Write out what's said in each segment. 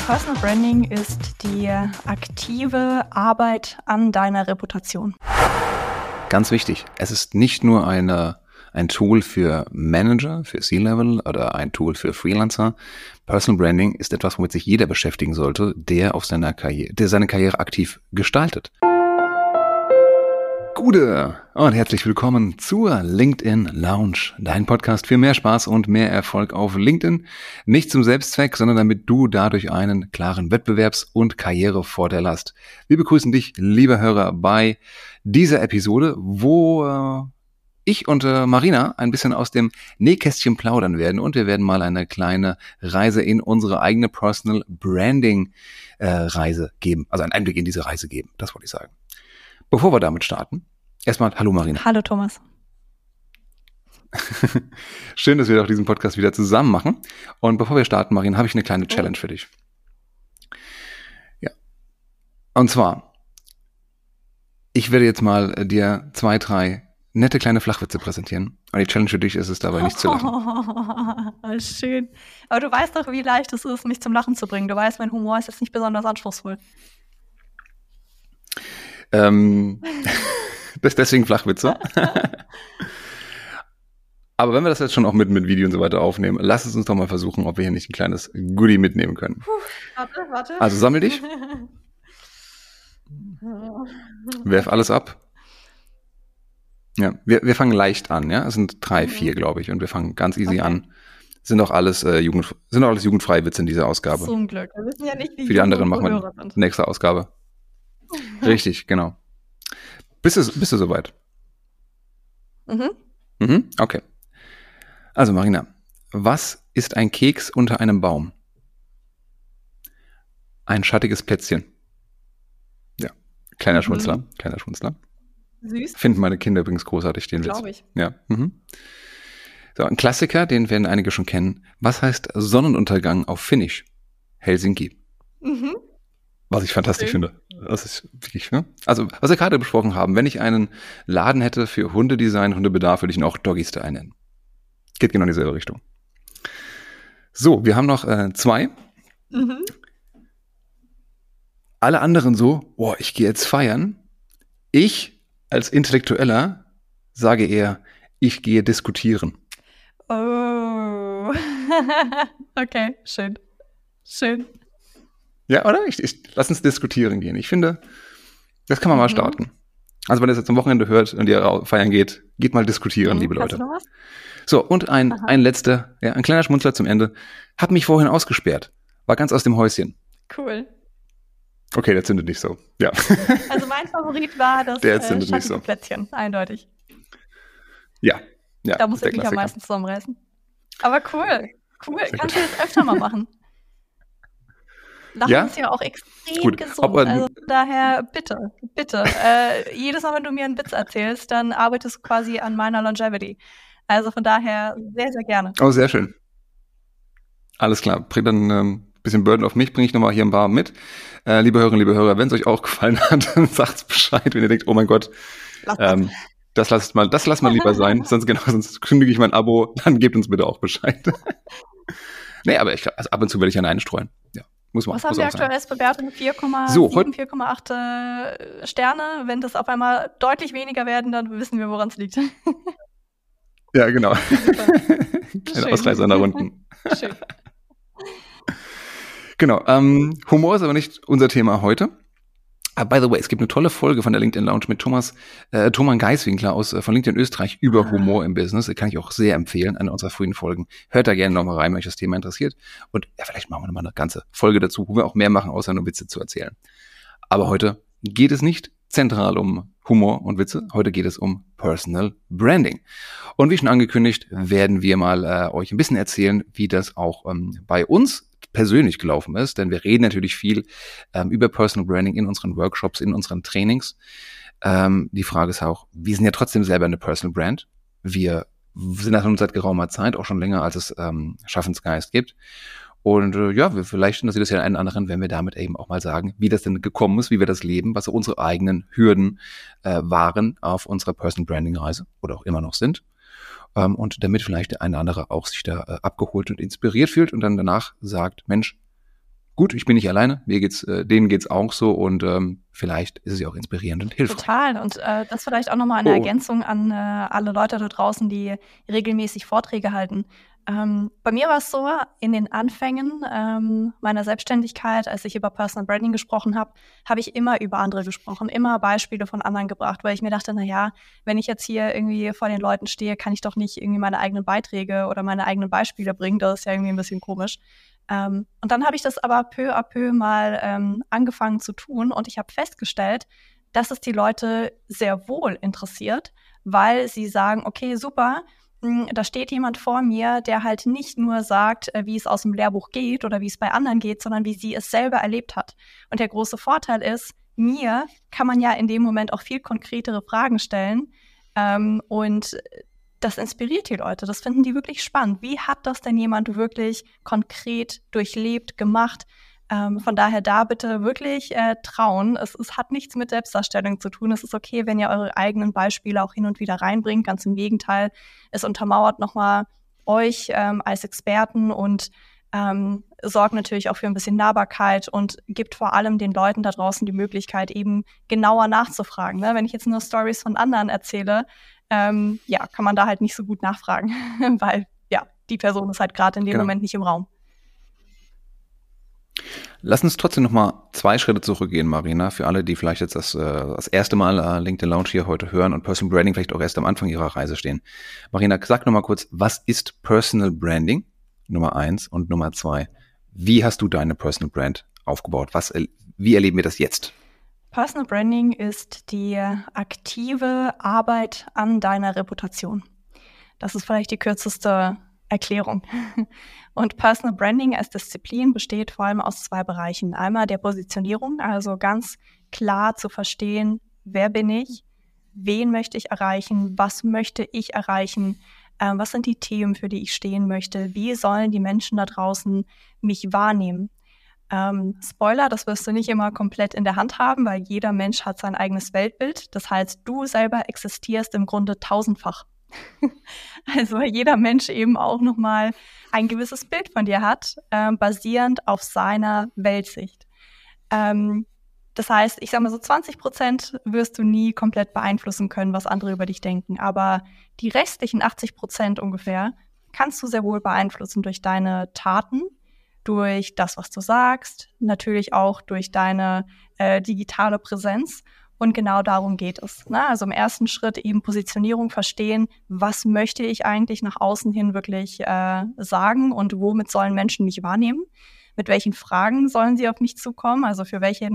Personal Branding ist die aktive Arbeit an deiner Reputation. Ganz wichtig, es ist nicht nur ein Tool für Manager, für C-Level oder ein Tool für Freelancer. Personal Branding ist etwas, womit sich jeder beschäftigen sollte, der seine Karriere aktiv gestaltet. Gute und herzlich willkommen zur LinkedIn Lounge, dein Podcast für mehr Spaß und mehr Erfolg auf LinkedIn. Nicht zum Selbstzweck, sondern damit du dadurch einen klaren Wettbewerbs- und Karrierevorteil hast. Wir begrüßen dich, lieber Hörer, bei dieser Episode, wo ich und Marina ein bisschen aus dem Nähkästchen plaudern werden und wir werden mal eine kleine Reise in unsere eigene Personal Branding Reise geben, also einen Einblick in diese Reise geben, das wollte ich sagen. Bevor wir damit starten, erstmal hallo Marina. Hallo Thomas. Schön, dass wir auch diesen Podcast wieder zusammen machen. Und bevor wir starten, Marina, habe ich eine kleine Challenge für dich. Ja. Und zwar, ich werde jetzt mal dir 2, 3 nette kleine Flachwitze präsentieren. Und die Challenge für dich ist es dabei, nicht zu lachen. Oh, schön. Aber du weißt doch, wie leicht es ist, mich zum Lachen zu bringen. Du weißt, mein Humor ist jetzt nicht besonders anspruchsvoll. Deswegen Flachwitze. Aber wenn wir das jetzt schon auch mit Video und so weiter aufnehmen, lass es uns doch mal versuchen, ob wir hier nicht ein kleines Goodie mitnehmen können. Warte. Also sammel dich. Werf alles ab. Ja, wir fangen leicht an, ja. Es sind 3, 4, glaube ich, und wir fangen ganz easy an. Sind auch alles jugendfreie Witze in dieser Ausgabe. Zum Glück. Wir wissen ja nicht, wie für die anderen machen wir nächste Ausgabe. Richtig, genau. Bist du soweit? Mhm. Okay. Also Marina, was ist ein Keks unter einem Baum? Ein schattiges Plätzchen. Ja, kleiner Schmunzler. Süß. Finden meine Kinder übrigens großartig, den Witz. Glaube ich. Ja. Mhm. So, ein Klassiker, den werden einige schon kennen. Was heißt Sonnenuntergang auf Finnisch? Helsinki. Mhm. Was ich fantastisch finde. Das ist wirklich, ne? Also, was wir gerade besprochen haben, wenn ich einen Laden hätte für Hundedesign, Hundebedarf, würde ich ihn auch Doggy-Style nennen. Geht genau in dieselbe Richtung. So, wir haben noch 2. Mhm. Alle anderen so, ich gehe jetzt feiern. Ich als Intellektueller sage eher, ich gehe diskutieren. Oh. Okay, schön. Ja, oder? Lass uns diskutieren gehen. Ich finde, das kann man mal starten. Also wenn ihr es jetzt am Wochenende hört und ihr feiern geht mal diskutieren, liebe Leute. Hast du noch was? So, und ein letzter, ein kleiner Schmunzler zum Ende. Hab mich vorhin ausgesperrt. War ganz aus dem Häuschen. Cool. Okay, der zündet nicht so. Ja. Also mein Favorit war das schattige Plätzchen, eindeutig. Ja. Da muss ich mich am meisten zusammenreißen. Aber cool. Kannst du das öfter mal machen? Lachen ist ja auch extrem gesund. Also daher, bitte. Jedes Mal, wenn du mir einen Witz erzählst, dann arbeitest du quasi an meiner Longevity. Also von daher sehr, sehr gerne. Oh, sehr schön. Alles klar. Bring dann ein bisschen Burden auf mich, bringe ich nochmal hier ein paar mit. Liebe Hörerinnen, liebe Hörer, wenn es euch auch gefallen hat, dann sagt's Bescheid, wenn ihr denkt, oh mein Gott, das lasst mal lieber sein, sonst kündige ich mein Abo, dann gebt uns bitte auch Bescheid. Nee, aber also ab und zu werde ich einstreuen. Ja. Was haben wir aktuell als Bewertung? 4,8 Sterne. Wenn das auf einmal deutlich weniger werden, dann wissen wir, woran es liegt. Ja, genau. Kleine Ausreißer nach unten. Schön. Genau. Humor ist aber nicht unser Thema heute. By the way, es gibt eine tolle Folge von der LinkedIn Lounge mit Thomas Geiswinkler von LinkedIn Österreich über Humor im Business. Das kann ich auch sehr empfehlen, eine unserer frühen Folgen. Hört da gerne nochmal rein, wenn euch das Thema interessiert. Und ja, vielleicht machen wir nochmal eine ganze Folge dazu, wo wir auch mehr machen, außer nur Witze zu erzählen. Aber heute geht es nicht zentral um Humor und Witze. Heute geht es um Personal Branding. Und wie schon angekündigt, werden wir mal euch ein bisschen erzählen, wie das auch bei uns persönlich gelaufen ist, denn wir reden natürlich viel über Personal Branding in unseren Workshops, in unseren Trainings. Die Frage ist auch, wir sind ja trotzdem selber eine Personal Brand. Wir sind das schon seit geraumer Zeit, auch schon länger, als es Schaffensgeist gibt. Und vielleicht interessiert es ja einen anderen, wenn wir damit eben auch mal sagen, wie das denn gekommen ist, wie wir das leben, was auch unsere eigenen Hürden waren auf unserer Personal Branding Reise oder auch immer noch sind. Und damit vielleicht der eine oder andere auch sich da abgeholt und inspiriert fühlt und dann danach sagt, Mensch, gut, ich bin nicht alleine, denen geht's auch so und vielleicht ist es ja auch inspirierend und hilfreich. Total. Und das vielleicht auch nochmal eine Ergänzung an alle Leute da draußen, die regelmäßig Vorträge halten. Bei mir war es so, in den Anfängen meiner Selbstständigkeit, als ich über Personal Branding gesprochen habe, habe ich immer über andere gesprochen, immer Beispiele von anderen gebracht, weil ich mir dachte, wenn ich jetzt hier irgendwie vor den Leuten stehe, kann ich doch nicht irgendwie meine eigenen Beiträge oder meine eigenen Beispiele bringen. Das ist ja irgendwie ein bisschen komisch. Und dann habe ich das aber peu à peu mal angefangen zu tun und ich habe festgestellt, dass es die Leute sehr wohl interessiert, weil sie sagen, okay, super, da steht jemand vor mir, der halt nicht nur sagt, wie es aus dem Lehrbuch geht oder wie es bei anderen geht, sondern wie sie es selber erlebt hat. Und der große Vorteil ist, mir kann man ja in dem Moment auch viel konkretere Fragen stellen und das inspiriert die Leute, das finden die wirklich spannend. Wie hat das denn jemand wirklich konkret durchlebt, gemacht? Von daher da bitte wirklich trauen. Es hat nichts mit Selbstdarstellung zu tun. Es ist okay, wenn ihr eure eigenen Beispiele auch hin und wieder reinbringt. Ganz im Gegenteil, es untermauert nochmal euch als Experten und sorgt natürlich auch für ein bisschen Nahbarkeit und gibt vor allem den Leuten da draußen die Möglichkeit, eben genauer nachzufragen. Ne? Wenn ich jetzt nur Stories von anderen erzähle, kann man da halt nicht so gut nachfragen, weil die Person ist halt gerade in dem Moment nicht im Raum. Lass uns trotzdem noch mal 2 Schritte zurückgehen, Marina, für alle, die vielleicht jetzt das erste Mal LinkedIn Lounge hier heute hören und Personal Branding vielleicht auch erst am Anfang ihrer Reise stehen. Marina, sag noch mal kurz, was ist Personal Branding? Nummer 1 und Nummer 2. Wie hast du deine Personal Brand aufgebaut? Wie erleben wir das jetzt? Personal Branding ist die aktive Arbeit an deiner Reputation. Das ist vielleicht die kürzeste Erklärung. Und Personal Branding als Disziplin besteht vor allem aus 2 Bereichen. Einmal der Positionierung, also ganz klar zu verstehen, wer bin ich, wen möchte ich erreichen, was möchte ich erreichen, was sind die Themen, für die ich stehen möchte, wie sollen die Menschen da draußen mich wahrnehmen. Spoiler, das wirst du nicht immer komplett in der Hand haben, weil jeder Mensch hat sein eigenes Weltbild. Das heißt, du selber existierst im Grunde tausendfach. Also jeder Mensch eben auch nochmal ein gewisses Bild von dir hat, basierend auf seiner Weltsicht. Das heißt, ich sage mal so 20% wirst du nie komplett beeinflussen können, was andere über dich denken. Aber die restlichen 80% ungefähr kannst du sehr wohl beeinflussen durch deine Taten, durch das, was du sagst, natürlich auch durch deine digitale Präsenz. Und genau darum geht es. Ne? Also im ersten Schritt eben Positionierung verstehen, was möchte ich eigentlich nach außen hin wirklich sagen und womit sollen Menschen mich wahrnehmen? Mit welchen Fragen sollen sie auf mich zukommen? Also für welche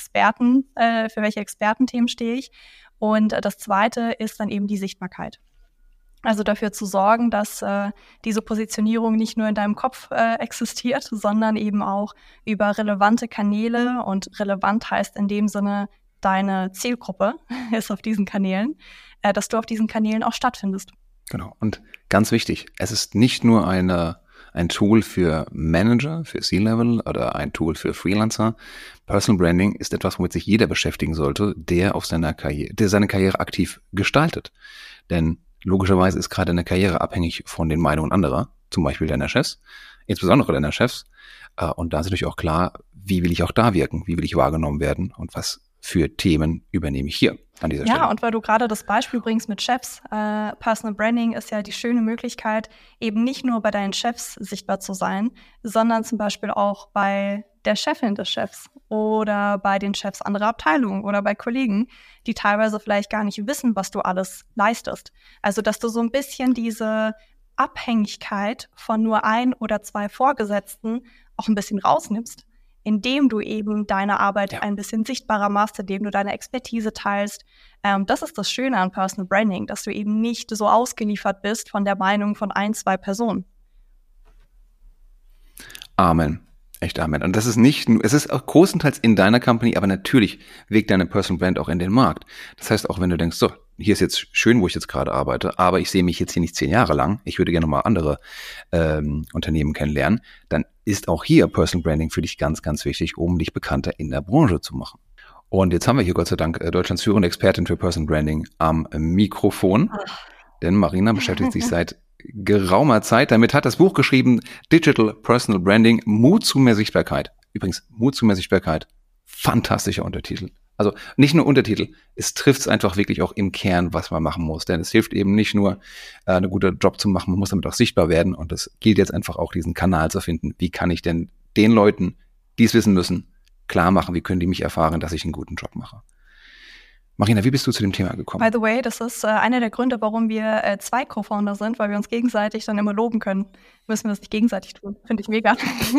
Expertenthemen stehe ich? Und das Zweite ist dann eben die Sichtbarkeit. Also dafür zu sorgen, dass diese Positionierung nicht nur in deinem Kopf existiert, sondern eben auch über relevante Kanäle. Und relevant heißt in dem Sinne, deine Zielgruppe ist auf diesen Kanälen, dass du auf diesen Kanälen auch stattfindest. Genau. Und ganz wichtig, es ist nicht nur ein Tool für Manager, für C-Level oder ein Tool für Freelancer. Personal Branding ist etwas, womit sich jeder beschäftigen sollte, der seine Karriere aktiv gestaltet. Denn logischerweise ist gerade eine Karriere abhängig von den Meinungen anderer, zum Beispiel deiner Chefs, insbesondere deiner Chefs. Und da ist natürlich auch klar, wie will ich auch da wirken, wie will ich wahrgenommen werden und was für Themen übernehme ich hier an dieser Stelle. Ja, und weil du gerade das Beispiel bringst mit Chefs, Personal Branding ist ja die schöne Möglichkeit, eben nicht nur bei deinen Chefs sichtbar zu sein, sondern zum Beispiel auch bei der Chefin des Chefs oder bei den Chefs anderer Abteilungen oder bei Kollegen, die teilweise vielleicht gar nicht wissen, was du alles leistest. Also, dass du so ein bisschen diese Abhängigkeit von nur 1 oder 2 Vorgesetzten auch ein bisschen rausnimmst, indem du eben deine Arbeit ein bisschen sichtbarer machst, indem du deine Expertise teilst. Das ist das Schöne an Personal Branding, dass du eben nicht so ausgeliefert bist von der Meinung von 1, 2 Personen. Amen. Echt Amen. Und das ist nicht, es ist auch großenteils in deiner Company, aber natürlich wirkt deine Personal Brand auch in den Markt. Das heißt, auch wenn du denkst, so, hier ist jetzt schön, wo ich jetzt gerade arbeite, aber ich sehe mich jetzt hier nicht 10 Jahre lang, ich würde gerne mal andere Unternehmen kennenlernen, dann ist auch hier Personal Branding für dich ganz, ganz wichtig, um dich bekannter in der Branche zu machen. Und jetzt haben wir hier Gott sei Dank Deutschlands führende Expertin für Personal Branding am Mikrofon, denn Marina beschäftigt sich seit geraumer Zeit damit, hat das Buch geschrieben, Digital Personal Branding, Mut zu mehr Sichtbarkeit. Übrigens, Mut zur Messbarkeit, fantastischer Untertitel. Also nicht nur Untertitel, es trifft es einfach wirklich auch im Kern, was man machen muss. Denn es hilft eben nicht nur, einen guten Job zu machen, man muss damit auch sichtbar werden. Und es gilt jetzt einfach auch, diesen Kanal zu finden. Wie kann ich denn den Leuten, die es wissen müssen, klar machen, wie können die mich erfahren, dass ich einen guten Job mache? Marina, wie bist du zu dem Thema gekommen? By the way, das ist einer der Gründe, warum wir 2 Co-Founder sind, weil wir uns gegenseitig dann immer loben können. Müssen wir das nicht gegenseitig tun. Finde ich mega.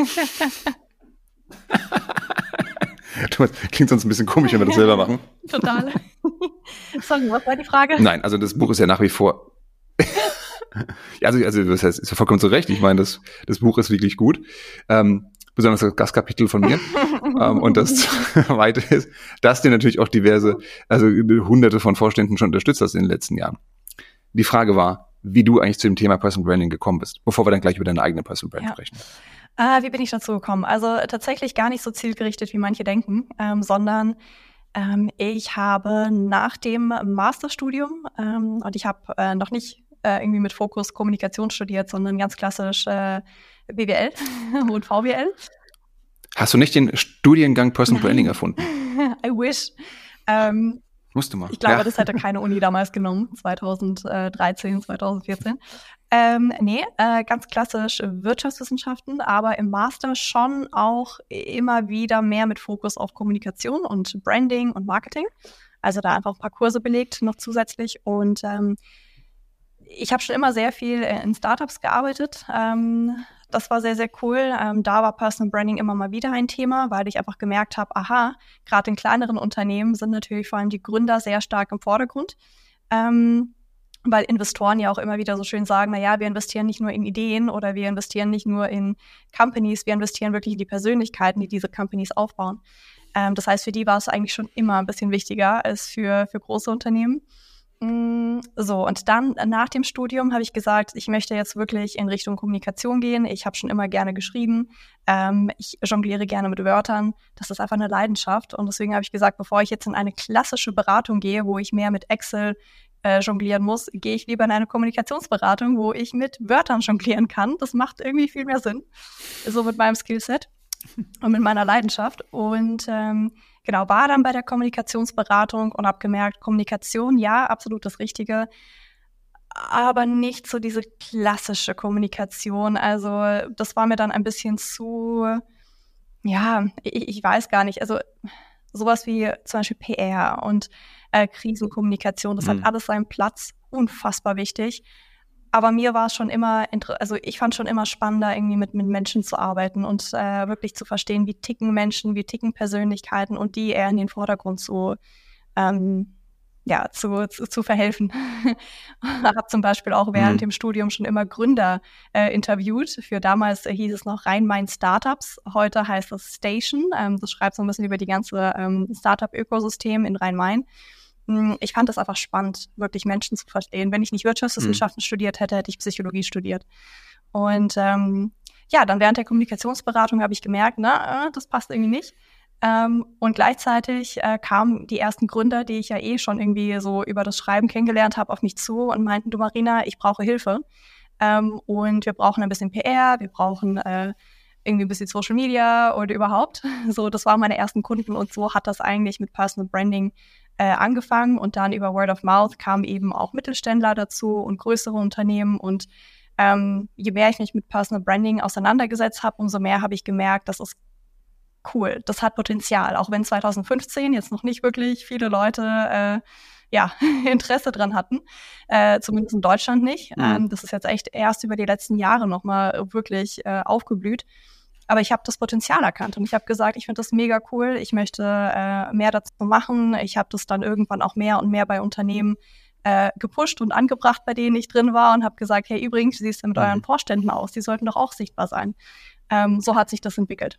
Klingt sonst ein bisschen komisch, wenn wir das selber machen. Total. Sorry, was war die Frage? Nein, also das Buch ist ja nach wie vor... ja, also das heißt, ist ja vollkommen zu Recht. Ich meine, das Buch ist wirklich gut. Besonders das Gastkapitel von mir. Und das Zweite ist, dass dir natürlich auch hunderte von Vorständen schon unterstützt hast in den letzten Jahren. Die Frage war, wie du eigentlich zu dem Thema Personal Branding gekommen bist, bevor wir dann gleich über deine eigene Personal Brand sprechen. Wie bin ich dazu gekommen? Also tatsächlich gar nicht so zielgerichtet, wie manche denken, sondern ich habe nach dem Masterstudium, und ich habe noch nicht irgendwie mit Fokus Kommunikation studiert, sondern ganz klassisch BWL und VWL. Hast du nicht den Studiengang Personal Branding erfunden? I wish. Musst du mal. Ich glaube, das hätte keine Uni damals genommen, 2013, 2014. Ganz klassisch Wirtschaftswissenschaften, aber im Master schon auch immer wieder mehr mit Fokus auf Kommunikation und Branding und Marketing. Also da einfach ein paar Kurse belegt noch zusätzlich. Und ich habe schon immer sehr viel in Startups gearbeitet. Das war sehr, sehr cool. Da war Personal Branding immer mal wieder ein Thema, weil ich einfach gemerkt habe, gerade in kleineren Unternehmen sind natürlich vor allem die Gründer sehr stark im Vordergrund. Weil Investoren ja auch immer wieder so schön sagen, wir investieren nicht nur in Ideen oder wir investieren nicht nur in Companies, wir investieren wirklich in die Persönlichkeiten, die diese Companies aufbauen. Das heißt, für die war es eigentlich schon immer ein bisschen wichtiger als für große Unternehmen. So, und dann nach dem Studium habe ich gesagt, ich möchte jetzt wirklich in Richtung Kommunikation gehen. Ich habe schon immer gerne geschrieben. Ich jongliere gerne mit Wörtern. Das ist einfach eine Leidenschaft. Und deswegen habe ich gesagt, bevor ich jetzt in eine klassische Beratung gehe, wo ich mehr mit Excel jonglieren muss, gehe ich lieber in eine Kommunikationsberatung, wo ich mit Wörtern jonglieren kann. Das macht irgendwie viel mehr Sinn. So mit meinem Skillset und mit meiner Leidenschaft. Und war dann bei der Kommunikationsberatung und habe gemerkt, Kommunikation, ja, absolut das Richtige, aber nicht so diese klassische Kommunikation. Also das war mir dann ein bisschen zu, ich weiß gar nicht, also sowas wie zum Beispiel PR und Krisenkommunikation, das hat alles seinen Platz, unfassbar wichtig. Aber mir war es schon immer, ich fand schon immer spannender, irgendwie mit Menschen zu arbeiten und wirklich zu verstehen, wie ticken Menschen, wie ticken Persönlichkeiten und die eher in den Vordergrund zu verhelfen. Ich habe zum Beispiel auch während dem Studium schon immer Gründer interviewt. Für damals hieß es noch Rhein-Main Startups. Heute heißt es Station. Das schreibt so ein bisschen über die ganze Startup-Ökosystem in Rhein-Main. Ich fand es einfach spannend, wirklich Menschen zu verstehen. Wenn ich nicht Wirtschaftswissenschaften studiert hätte, hätte ich Psychologie studiert. Und dann während der Kommunikationsberatung habe ich gemerkt, das passt irgendwie nicht. Und gleichzeitig kamen die ersten Gründer, die ich ja schon irgendwie so über das Schreiben kennengelernt habe, auf mich zu und meinten, du Marina, ich brauche Hilfe. Und wir brauchen ein bisschen PR, wir brauchen irgendwie ein bisschen Social Media oder überhaupt. So, das waren meine ersten Kunden und so hat das eigentlich mit Personal Branding angefangen und dann über Word of Mouth kamen eben auch Mittelständler dazu und größere Unternehmen und je mehr ich mich mit Personal Branding auseinandergesetzt habe, umso mehr habe ich gemerkt, das ist cool, das hat Potenzial, auch wenn 2015 jetzt noch nicht wirklich viele Leute Interesse dran hatten, zumindest in Deutschland nicht. Das ist jetzt echt erst über die letzten Jahre nochmal wirklich aufgeblüht. Aber ich habe das Potenzial erkannt und ich habe gesagt, ich finde das mega cool, ich möchte mehr dazu machen. Ich habe das dann irgendwann auch mehr und mehr bei Unternehmen gepusht und angebracht, bei denen ich drin war und habe gesagt, hey, übrigens, wie sieht es denn mit euren Vorständen aus? Die sollten doch auch sichtbar sein. So hat sich das entwickelt.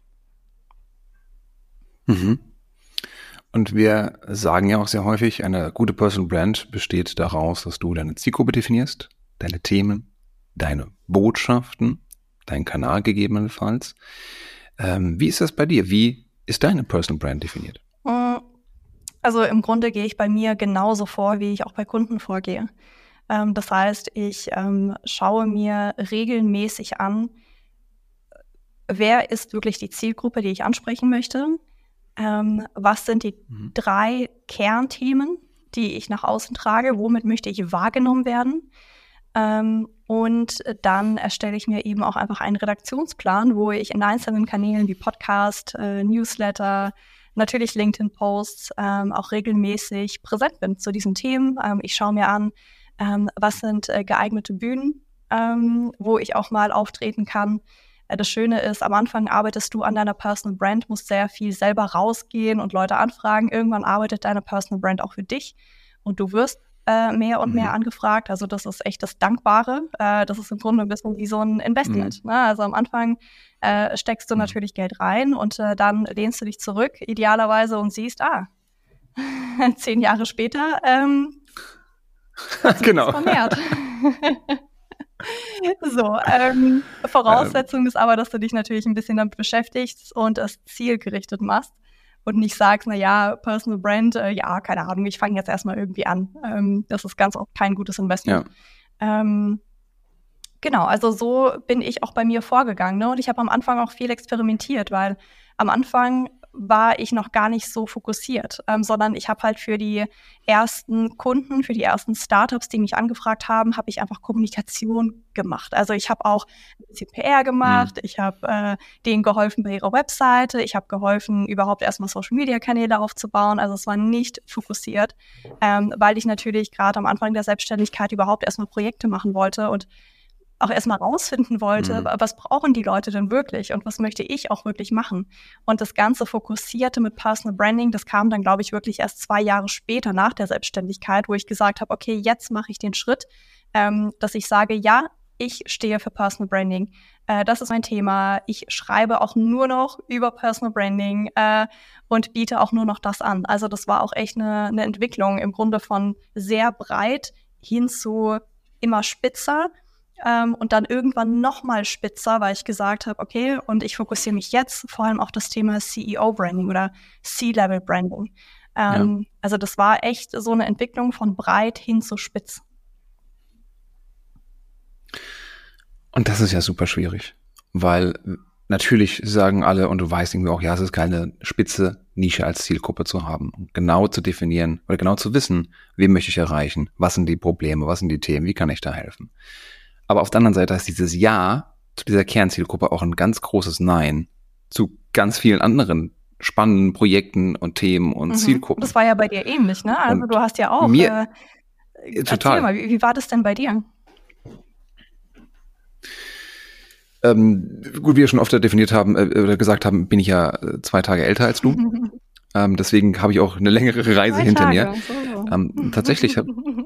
Und wir sagen ja auch sehr häufig, eine gute Personal Brand besteht daraus, dass du deine Zielgruppe definierst, deine Themen, deine Botschaften, deinen Kanal gegebenenfalls. Wie ist das bei dir? Wie ist deine Personal Brand definiert? Also im Grunde gehe ich bei mir genauso vor, wie ich auch bei Kunden vorgehe. Das heißt, ich schaue mir regelmäßig an, wer ist wirklich die Zielgruppe, die ich ansprechen möchte? Was sind die 3 Kernthemen, die ich nach außen trage? Womit möchte ich wahrgenommen werden? Und dann erstelle ich mir eben auch einfach einen Redaktionsplan, wo ich in einzelnen Kanälen wie Podcast, Newsletter, natürlich LinkedIn-Posts auch regelmäßig präsent bin zu diesen Themen. Ich schaue mir an, was sind geeignete Bühnen, wo ich auch mal auftreten kann. Das Schöne ist, am Anfang arbeitest du an deiner Personal Brand, musst sehr viel selber rausgehen und Leute anfragen. Irgendwann arbeitet deine Personal Brand auch für dich und du wirst mehr und mehr angefragt. Also das ist echt das Dankbare. Das ist im Grunde ein bisschen wie so ein Investment. Ne? Also am Anfang steckst du natürlich Geld rein und dann lehnst du dich zurück, idealerweise, und siehst, 10 Jahre später genau. Vermehrt. So, Voraussetzung ist aber, dass du dich natürlich ein bisschen damit beschäftigst und es zielgerichtet machst und nicht sagst, Personal Brand, keine Ahnung, ich fange jetzt erstmal irgendwie an. Das ist ganz oft kein gutes Investment. Ja. Genau, also so bin ich auch bei mir vorgegangen. Ne? Und ich habe am Anfang auch viel experimentiert, weil am Anfang war ich noch gar nicht so fokussiert, sondern ich habe halt für die ersten Kunden, für die ersten Startups, die mich angefragt haben, habe ich einfach Kommunikation gemacht. Also ich habe auch ein bisschen PR gemacht, ich habe denen geholfen bei ihrer Webseite, ich habe geholfen, überhaupt erstmal Social-Media-Kanäle aufzubauen. Also es war nicht fokussiert, weil ich natürlich gerade am Anfang der Selbstständigkeit überhaupt erstmal Projekte machen wollte und auch erstmal rausfinden wollte, was brauchen die Leute denn wirklich und was möchte ich auch wirklich machen. Und das ganze Fokussierte mit Personal Branding, das kam dann, glaube ich, wirklich erst 2 Jahre später nach der Selbstständigkeit, wo ich gesagt habe, okay, jetzt mache ich den Schritt, dass ich sage, ja, ich stehe für Personal Branding. Das ist mein Thema. Ich schreibe auch nur noch über Personal Branding und biete auch nur noch das an. Also das war auch echt eine Entwicklung im Grunde von sehr breit hin zu immer spitzer. Und dann irgendwann noch mal spitzer, weil ich gesagt habe, okay, und ich fokussiere mich jetzt vor allem auf das Thema CEO-Branding oder C-Level-Branding. Also das war echt so eine Entwicklung von breit hin zu spitz. Und das ist ja super schwierig, weil natürlich sagen alle, und du weißt irgendwie auch, ja, es ist keine spitze Nische als Zielgruppe zu haben, und genau zu definieren oder genau zu wissen, wen möchte ich erreichen, was sind die Probleme, was sind die Themen, wie kann ich da helfen. Aber auf der anderen Seite ist dieses Ja zu dieser Kernzielgruppe auch ein ganz großes Nein zu ganz vielen anderen spannenden Projekten und Themen und Zielgruppen. Das war ja bei dir ähnlich, ne? Also du hast ja auch. Total. Erzähl mal, wie war das denn bei dir? Gut, wie wir schon oft definiert haben oder gesagt haben, bin ich ja 2 Tage älter als du. Deswegen habe ich auch eine längere Reise hinter mir. Tatsächlich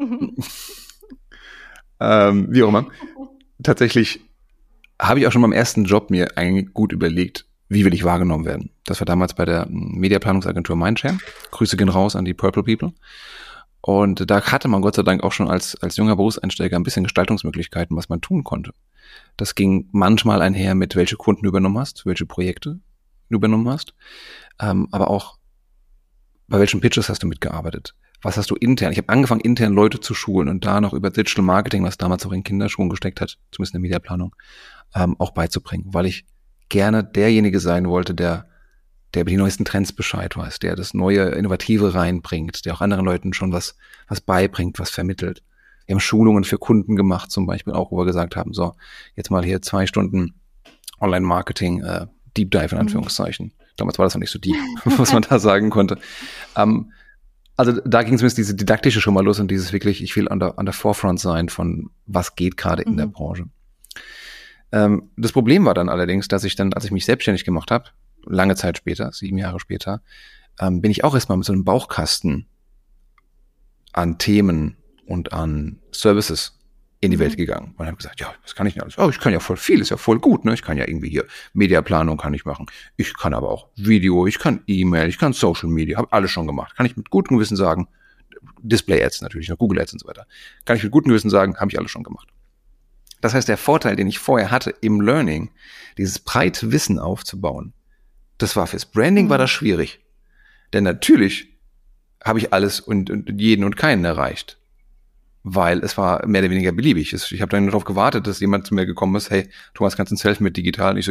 wie auch immer. Tatsächlich habe ich auch schon beim ersten Job mir eigentlich gut überlegt, wie will ich wahrgenommen werden. Das war damals bei der Mediaplanungsagentur Mindshare. Grüße gehen raus an die Purple People. Und da hatte man Gott sei Dank auch schon als junger Berufseinsteiger ein bisschen Gestaltungsmöglichkeiten, was man tun konnte. Das ging manchmal einher mit, welche Kunden du übernommen hast, welche Projekte du übernommen hast, aber auch bei welchen Pitches hast du mitgearbeitet. Was hast du intern? Ich habe angefangen, intern Leute zu schulen und da noch über Digital Marketing, was damals auch in Kinderschuhen gesteckt hat, zumindest in der Mediaplanung, auch beizubringen, weil ich gerne derjenige sein wollte, der über die neuesten Trends Bescheid weiß, der das neue Innovative reinbringt, der auch anderen Leuten schon was beibringt, was vermittelt. Wir haben Schulungen für Kunden gemacht, zum Beispiel auch, wo wir gesagt haben, so, jetzt mal hier 2 Stunden Online-Marketing, Deep Dive in Anführungszeichen. Damals war das noch nicht so deep, was man da sagen konnte. Also da ging zumindest diese didaktische schon mal los und dieses wirklich, ich will an der Forefront sein von was geht gerade in der Branche. Das Problem war dann allerdings, dass ich dann, als ich mich selbstständig gemacht habe, lange Zeit später, 7 Jahre später, bin ich auch erstmal mit so einem Bauchkasten an Themen und an Services in die Welt gegangen. Und habe gesagt, ja, das kann ich nicht alles. Oh, ich kann ja voll viel, ist ja voll gut, ne? Ich kann ja irgendwie hier Mediaplanung kann ich machen. Ich kann aber auch Video, ich kann E-Mail, ich kann Social Media, habe alles schon gemacht. Kann ich mit gutem Gewissen sagen, Display Ads natürlich, noch Google Ads und so weiter. Kann ich mit gutem Gewissen sagen, habe ich alles schon gemacht. Das heißt, der Vorteil, den ich vorher hatte im Learning, dieses breite Wissen aufzubauen, das war fürs Branding war das schwierig. Denn natürlich habe ich alles und jeden und keinen erreicht. Weil es war mehr oder weniger beliebig. Ich habe dann darauf gewartet, dass jemand zu mir gekommen ist, hey, Thomas, kannst du ein Selfie mit digital? Und ich so, ja,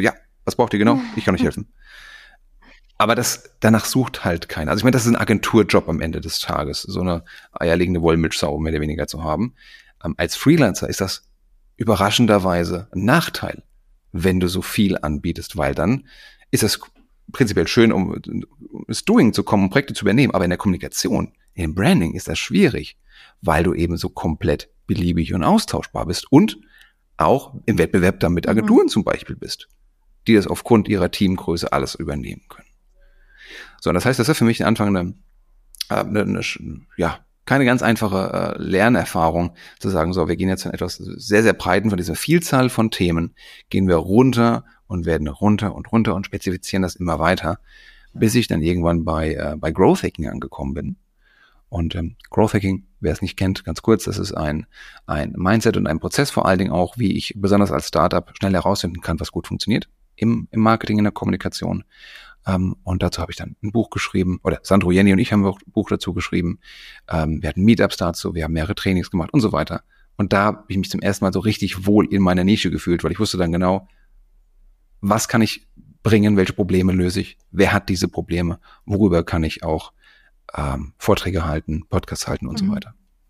Was braucht ihr genau? Ich kann euch helfen. Aber danach sucht halt keiner. Also ich meine, das ist ein Agenturjob am Ende des Tages, so eine eierlegende Wollmilchsau mehr oder weniger zu haben. Als Freelancer ist das überraschenderweise ein Nachteil, wenn du so viel anbietest, weil dann ist es prinzipiell schön, um ins Doing zu kommen, um Projekte zu übernehmen. Aber in der Kommunikation, im Branding ist das schwierig, weil du eben so komplett beliebig und austauschbar bist und auch im Wettbewerb dann mit Agenturen zum Beispiel bist, die das aufgrund ihrer Teamgröße alles übernehmen können. So, und das heißt, das ist für mich eine keine ganz einfache Lernerfahrung, zu sagen, so, wir gehen jetzt von etwas sehr, sehr breiten, von dieser Vielzahl von Themen, gehen wir runter und werden runter und spezifizieren das immer weiter, bis ich dann irgendwann bei Growth Hacking angekommen bin. Und Growth Hacking, wer es nicht kennt, ganz kurz, das ist ein Mindset und ein Prozess vor allen Dingen auch, wie ich besonders als Startup schnell herausfinden kann, was gut funktioniert im Marketing, in der Kommunikation. Und dazu habe ich dann ein Buch geschrieben, oder Sandro, Jenny und ich haben auch ein Buch dazu geschrieben. Wir hatten Meetups dazu, wir haben mehrere Trainings gemacht und so weiter. Und da habe ich mich zum ersten Mal so richtig wohl in meiner Nische gefühlt, weil ich wusste dann genau, was kann ich bringen, welche Probleme löse ich, wer hat diese Probleme, worüber kann ich auch Vorträge halten, Podcasts halten und so weiter.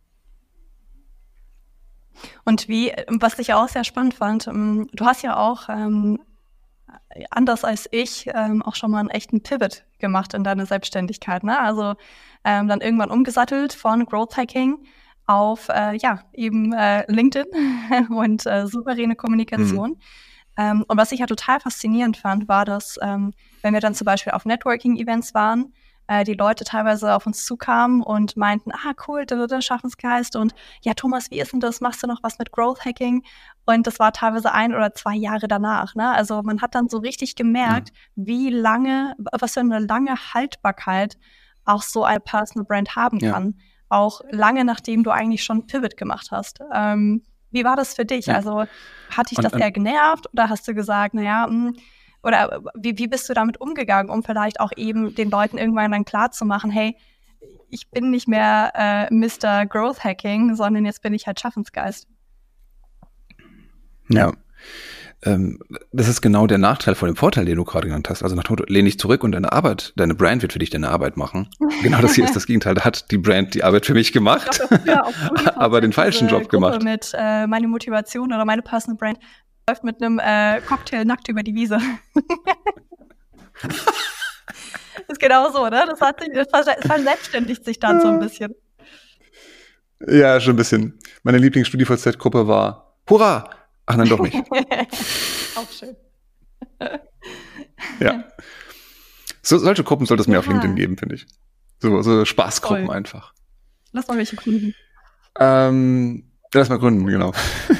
Und was ich auch sehr spannend fand, du hast ja auch anders als ich auch schon mal einen echten Pivot gemacht in deine Selbstständigkeit, ne? Also dann irgendwann umgesattelt von Growth Hacking auf eben LinkedIn und souveräne Kommunikation. Und was ich ja total faszinierend fand, war, dass wenn wir dann zum Beispiel auf Networking-Events waren, die Leute teilweise auf uns zukamen und meinten, cool, der Schaffensgeist und ja, Thomas, wie ist denn das? Machst du noch was mit Growth Hacking? Und das war teilweise 1 oder 2 Jahre danach, ne? Also man hat dann so richtig gemerkt, was für eine lange Haltbarkeit auch so eine Personal Brand haben kann. Auch lange nachdem du eigentlich schon einen Pivot gemacht hast. Wie war das für dich? Also hat dich das eher genervt oder hast du gesagt, oder wie bist du damit umgegangen, um vielleicht auch eben den Leuten irgendwann dann klar zu machen, hey, ich bin nicht mehr Mr. Growth Hacking, sondern jetzt bin ich halt Schaffensgeist. Ja, das ist genau der Nachteil von dem Vorteil, den du gerade genannt hast. Also nach dem Motto, lehn dich zurück und deine Brand wird für dich deine Arbeit machen. Genau das hier ist das Gegenteil. Da hat die Brand die Arbeit für mich gemacht, aber den falschen Job gemacht. Mit meine Motivation oder meine Personal Brand läuft mit einem Cocktail nackt über die Wiese. Ist genau so, ne? Das verselbstständigt sich dann so ein bisschen. Ja, schon ein bisschen. Meine Lieblings-StudiVZ-Gruppe war Hurra! Ach nein, doch nicht. Auch schön. Ja. Solche Gruppen sollte es mehr auf LinkedIn geben, finde ich. So Spaßgruppen einfach. Lass mal welche gründen. Lass mal gründen, genau.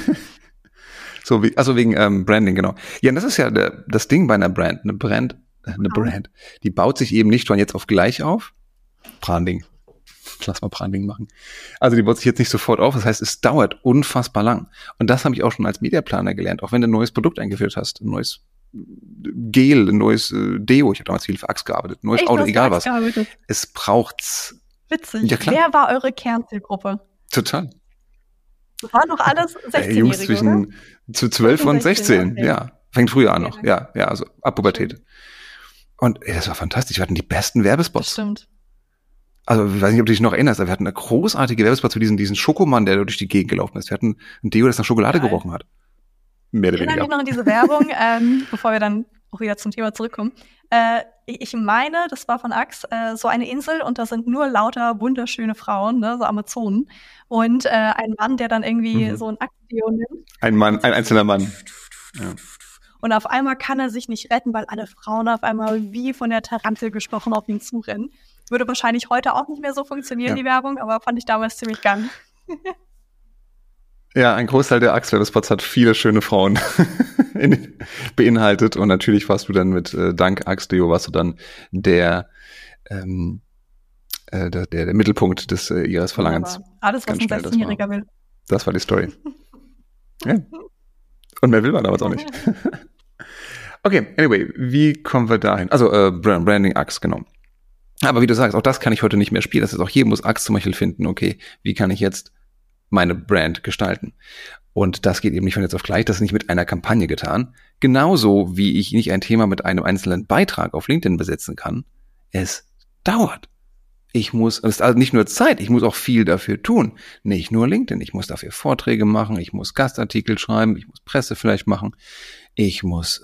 Wegen Branding, genau. Ja, und das ist ja das Ding bei einer Brand. Eine Brand, die baut sich eben nicht von jetzt auf gleich auf. Branding. Lass mal Branding machen. Also die baut sich jetzt nicht sofort auf. Das heißt, es dauert unfassbar lang. Und das habe ich auch schon als Mediaplaner gelernt. Auch wenn du ein neues Produkt eingeführt hast, ein neues Gel, ein neues Deo. Ich habe damals viel für Axe gearbeitet. Ein neues Auto, egal was. Es braucht's. Witzig. Ja, klar. Wer war eure Kernzielgruppe? Total. Das waren doch alles 16-Jährige, Jungs zwischen 12 und 16, okay. Ja. Fängt früher an noch. Ja, also ab Pubertät. Und das war fantastisch. Wir hatten die besten Werbespots. Das stimmt. Also, ich weiß nicht, ob du dich noch erinnerst, aber wir hatten eine großartige Werbespot zu diesen Schokomann, der durch die Gegend gelaufen ist. Wir hatten ein Deo, das nach Schokolade gerochen hat. Mehr oder weniger. Ich erinnere mich noch an diese Werbung, bevor wir dann auch wieder zum Thema zurückkommen. Ich meine, das war von Axe, so eine Insel und da sind nur lauter wunderschöne Frauen, ne, so Amazonen. Und ein Mann, der dann irgendwie so ein Axe-Deo nimmt. Ein einzelner Mann. Ja. Und auf einmal kann er sich nicht retten, weil alle Frauen auf einmal wie von der Tarantel gesprochen auf ihn zurennen. Würde wahrscheinlich heute auch nicht mehr so funktionieren, die Werbung, aber fand ich damals ziemlich gang. Ja, ein Großteil der Axe-Werbespots hat viele schöne Frauen beinhaltet. Und natürlich warst du dann dank Axe-Deo warst du dann der Mittelpunkt des ihres Verlangens. Alles, was ein 16-Jähriger will. Das war die Story. Ja. Und mehr will man damals auch nicht. Okay, anyway, wie kommen wir dahin? Also Branding Axe, genau. Aber wie du sagst, auch das kann ich heute nicht mehr spielen. Das ist auch hier muss Axe zum Beispiel finden, okay, wie kann ich jetzt meine Brand gestalten? Und das geht eben nicht von jetzt auf gleich, das ist nicht mit einer Kampagne getan. Genauso wie ich nicht ein Thema mit einem einzelnen Beitrag auf LinkedIn besetzen kann. Es dauert. Es ist also nicht nur Zeit, ich muss auch viel dafür tun. Nicht nur LinkedIn, ich muss dafür Vorträge machen, ich muss Gastartikel schreiben, ich muss Presse vielleicht machen, ich muss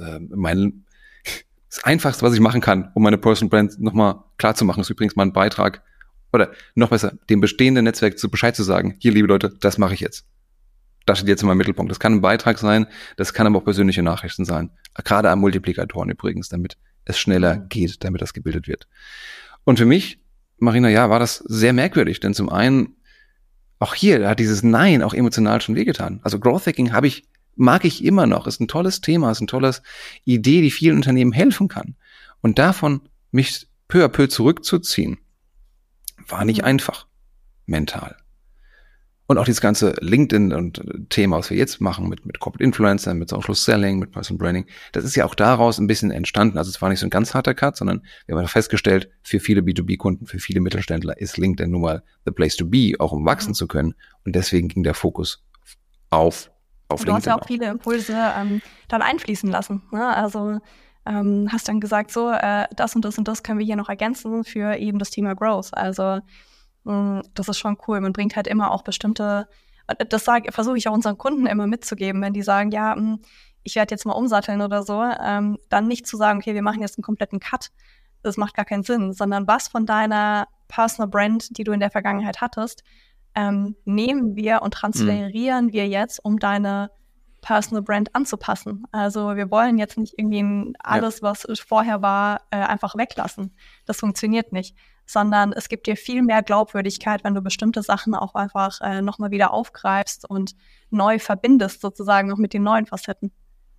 das Einfachste, was ich machen kann, um meine Personal Brand nochmal klar zu machen, ist übrigens mal ein Beitrag oder noch besser, dem bestehenden Netzwerk Bescheid zu sagen, hier liebe Leute, das mache ich jetzt. Das steht jetzt in meinem Mittelpunkt. Das kann ein Beitrag sein, das kann aber auch persönliche Nachrichten sein. Gerade an Multiplikatoren übrigens, damit es schneller geht, damit das gebildet wird. Und für mich, Marina, ja, war das sehr merkwürdig, denn zum einen, auch hier, da hat dieses Nein auch emotional schon wehgetan. Also Growth Hacking mag ich immer noch, ist ein tolles Thema, ist eine tolle Idee, die vielen Unternehmen helfen kann. Und davon mich peu à peu zurückzuziehen, war nicht einfach, mental. Und auch dieses ganze LinkedIn und Thema, was wir jetzt machen mit Corporate Influencern, mit Social Selling, mit Personal Branding, das ist ja auch daraus ein bisschen entstanden. Also es war nicht so ein ganz harter Cut, sondern wir haben festgestellt, für viele B2B-Kunden, für viele Mittelständler ist LinkedIn nun mal the place to be, auch um wachsen zu können. Und deswegen ging der Fokus auf LinkedIn. Du hast ja auch viele Impulse dann einfließen lassen. Ne? Also hast dann gesagt, so das und das und das können wir hier noch ergänzen für eben das Thema Growth. Also das ist schon cool. Man bringt halt immer auch bestimmte, das versuche ich auch unseren Kunden immer mitzugeben, wenn die sagen, ja, ich werde jetzt mal umsatteln oder so, dann nicht zu sagen, okay, wir machen jetzt einen kompletten Cut. Das macht gar keinen Sinn, sondern was von deiner Personal Brand, die du in der Vergangenheit hattest, nehmen wir und transferieren wir jetzt, um deine Personal Brand anzupassen. Also wir wollen jetzt nicht irgendwie alles, was vorher war, einfach weglassen. Das funktioniert nicht. Sondern es gibt dir viel mehr Glaubwürdigkeit, wenn du bestimmte Sachen auch einfach nochmal wieder aufgreifst und neu verbindest, sozusagen noch mit den neuen Facetten.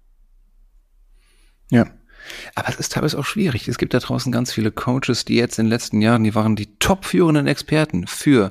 Ja, aber es ist teilweise auch schwierig. Es gibt da draußen ganz viele Coaches, die jetzt in den letzten Jahren, die waren die top-führenden Experten für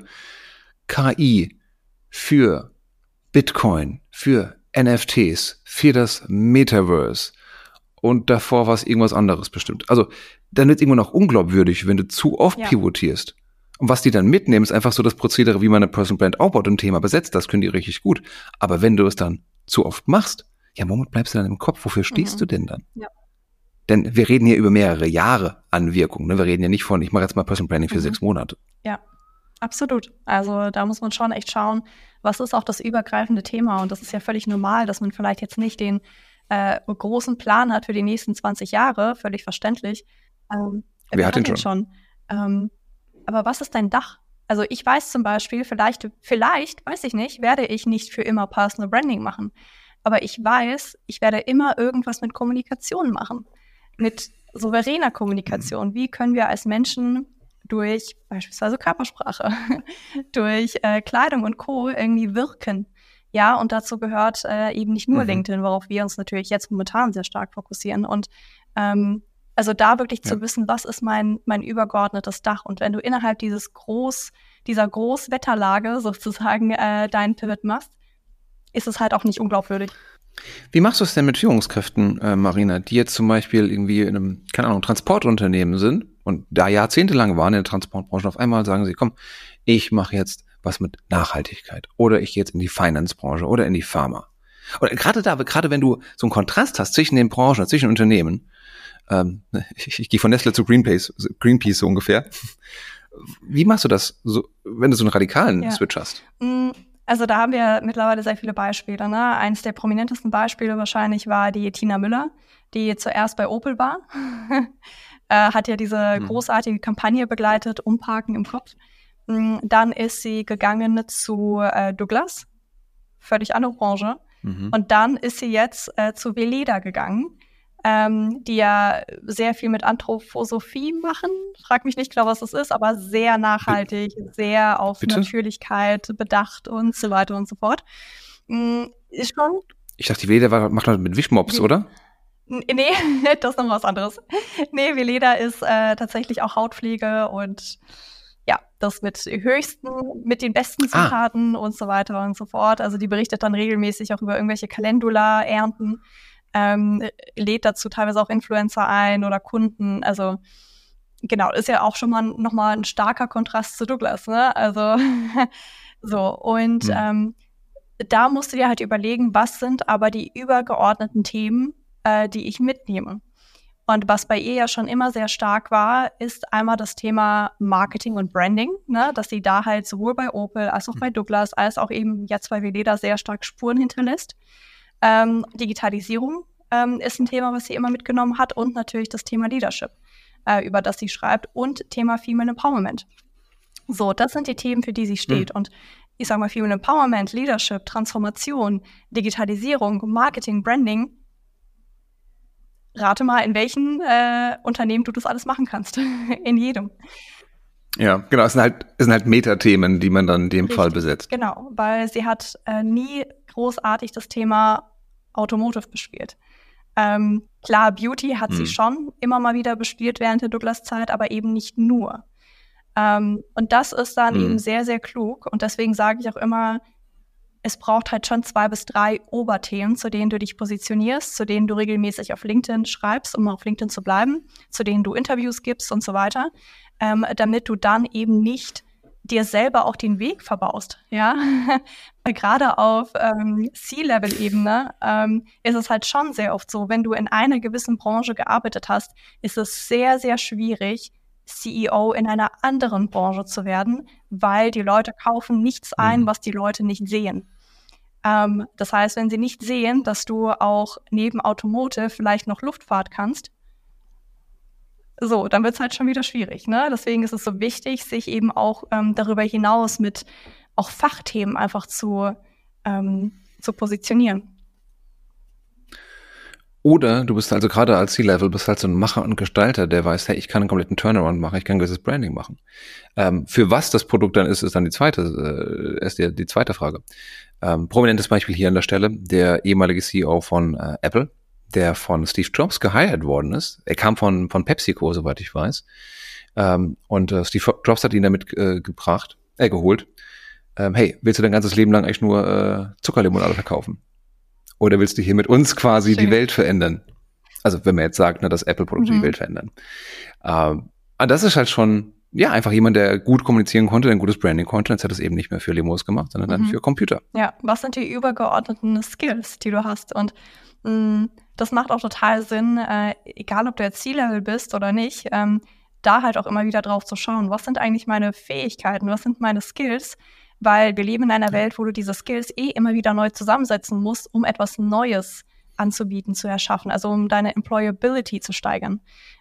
KI, für Bitcoin, für NFTs, für das Metaverse. Und davor war es irgendwas anderes bestimmt. Also dann wird es irgendwann auch unglaubwürdig, wenn du zu oft pivotierst. Und was die dann mitnehmen, ist einfach so das Prozedere, wie man eine Personal Brand aufbaut und ein Thema besetzt. Das können die richtig gut. Aber wenn du es dann zu oft machst, ja, womit bleibst du dann im Kopf? Wofür stehst du denn dann? Ja. Denn wir reden hier über mehrere Jahre an Wirkung. Ne? Wir reden ja nicht von, ich mache jetzt mal Personal Branding für 6 Monate. Ja, absolut. Also da muss man schon echt schauen, was ist auch das übergreifende Thema. Und das ist ja völlig normal, dass man vielleicht jetzt nicht den großen Plan hat für die nächsten 20 Jahre, völlig verständlich. Wer hat den schon? Aber was ist dein Dach? Also ich weiß zum Beispiel, vielleicht, weiß ich nicht, werde ich nicht für immer Personal Branding machen. Aber ich weiß, ich werde immer irgendwas mit Kommunikation machen. Mit souveräner Kommunikation. Wie können wir als Menschen durch beispielsweise Körpersprache, durch Kleidung und Co. irgendwie wirken? Ja, und dazu gehört eben nicht nur LinkedIn, worauf wir uns natürlich jetzt momentan sehr stark fokussieren. Und also da wirklich zu wissen, was ist mein übergeordnetes Dach? Und wenn du innerhalb dieser Großwetterlage sozusagen deinen Pivot machst, ist es halt auch nicht unglaubwürdig. Wie machst du es denn mit Führungskräften, Marina, die jetzt zum Beispiel irgendwie in einem, keine Ahnung, Transportunternehmen sind und da jahrzehntelang waren in der Transportbranche, auf einmal sagen sie, komm, ich mache jetzt was mit Nachhaltigkeit oder ich gehe jetzt in die Finance-Branche oder in die Pharma. Oder gerade wenn du so einen Kontrast hast zwischen den Branchen, zwischen Unternehmen, ich gehe von Nestle zu Greenpeace so ungefähr. Wie machst du das, so, wenn du so einen radikalen Switch hast? Also da haben wir mittlerweile sehr viele Beispiele. Ne? Eines der prominentesten Beispiele wahrscheinlich war die Tina Müller, die zuerst bei Opel war. Hat ja diese großartige Kampagne begleitet, Umparken im Kopf. Dann ist sie gegangen zu Douglas, völlig andere Branche. Und dann ist sie jetzt zu Veleda gegangen, die ja sehr viel mit Anthroposophie machen. Frag mich nicht genau, was das ist, aber sehr nachhaltig, sehr auf Natürlichkeit bedacht und so weiter und so fort. Ist schon. Ich dachte, die Veleda macht man mit Wischmops, oder? Nee, das ist noch was anderes. Nee, Veleda ist tatsächlich auch Hautpflege und ja, das mit den besten Zutaten und so weiter und so fort. Also die berichtet dann regelmäßig auch über irgendwelche Calendula-Ernten, lädt dazu teilweise auch Influencer ein oder Kunden. Also genau, ist ja auch schon mal nochmal ein starker Kontrast zu Douglas, ne? Also so, und da musst du dir halt überlegen, was sind aber die übergeordneten Themen, die ich mitnehme. Und was bei ihr ja schon immer sehr stark war, ist einmal das Thema Marketing und Branding, ne? Dass sie da halt sowohl bei Opel als auch bei Douglas, als auch eben jetzt bei Veleda sehr stark Spuren hinterlässt. Digitalisierung ist ein Thema, was sie immer mitgenommen hat, und natürlich das Thema Leadership, über das sie schreibt, und Thema Female Empowerment. So, das sind die Themen, für die sie steht. Und ich sage mal, Female Empowerment, Leadership, Transformation, Digitalisierung, Marketing, Branding. Rate mal, in welchen Unternehmen du das alles machen kannst. In jedem. Ja, genau. Es sind halt Metathemen, die man dann in dem Fall besetzt. Genau, weil sie hat nie großartig das Thema Automotive bespielt. Klar, Beauty hat sie schon immer mal wieder bespielt während der Douglas-Zeit, aber eben nicht nur. Und das ist dann eben sehr, sehr klug. Und deswegen sage ich auch immer, es braucht halt schon 2 bis 3 Oberthemen, zu denen du dich positionierst, zu denen du regelmäßig auf LinkedIn schreibst, um auf LinkedIn zu bleiben, zu denen du Interviews gibst und so weiter, damit du dann eben nicht dir selber auch den Weg verbaust, ja. Gerade auf C-Level-Ebene ist es halt schon sehr oft so, wenn du in einer gewissen Branche gearbeitet hast, ist es sehr, sehr schwierig, CEO in einer anderen Branche zu werden, weil die Leute kaufen nichts ein, was die Leute nicht sehen. Das heißt, wenn sie nicht sehen, dass du auch neben Automotive vielleicht noch Luftfahrt kannst, so, dann wird es halt schon wieder schwierig, ne? Deswegen ist es so wichtig, sich eben auch darüber hinaus mit auch Fachthemen einfach zu positionieren. Oder du bist also gerade als C-Level, bist halt so ein Macher und Gestalter, der weiß, hey, ich kann einen kompletten Turnaround machen, ich kann ein gewisses Branding machen. Für was das Produkt dann ist dann die zweite Frage. Prominentes Beispiel hier an der Stelle, der ehemalige CEO von Apple, der von Steve Jobs geheiert worden ist. Er kam von PepsiCo, soweit ich weiß. Und Steve Jobs hat ihn damit geholt. Hey, willst du dein ganzes Leben lang eigentlich nur Zuckerlimonade verkaufen? Oder willst du hier mit uns quasi die Welt verändern? Also wenn man jetzt sagt, dass Apple-Produkte die Welt verändern. Das ist halt schon, ja, einfach jemand, der gut kommunizieren konnte, der ein gutes Branding konnte. Jetzt hat es eben nicht mehr für Limos gemacht, sondern dann für Computer. Ja, was sind die übergeordneten Skills, die du hast? Und das macht auch total Sinn, egal ob du jetzt C-Level bist oder nicht, da halt auch immer wieder drauf zu schauen, was sind eigentlich meine Fähigkeiten, was sind meine Skills? Weil wir leben in einer Welt, wo du diese Skills immer wieder neu zusammensetzen musst, um etwas Neues anzubieten, zu erschaffen, also um deine Employability zu steigern.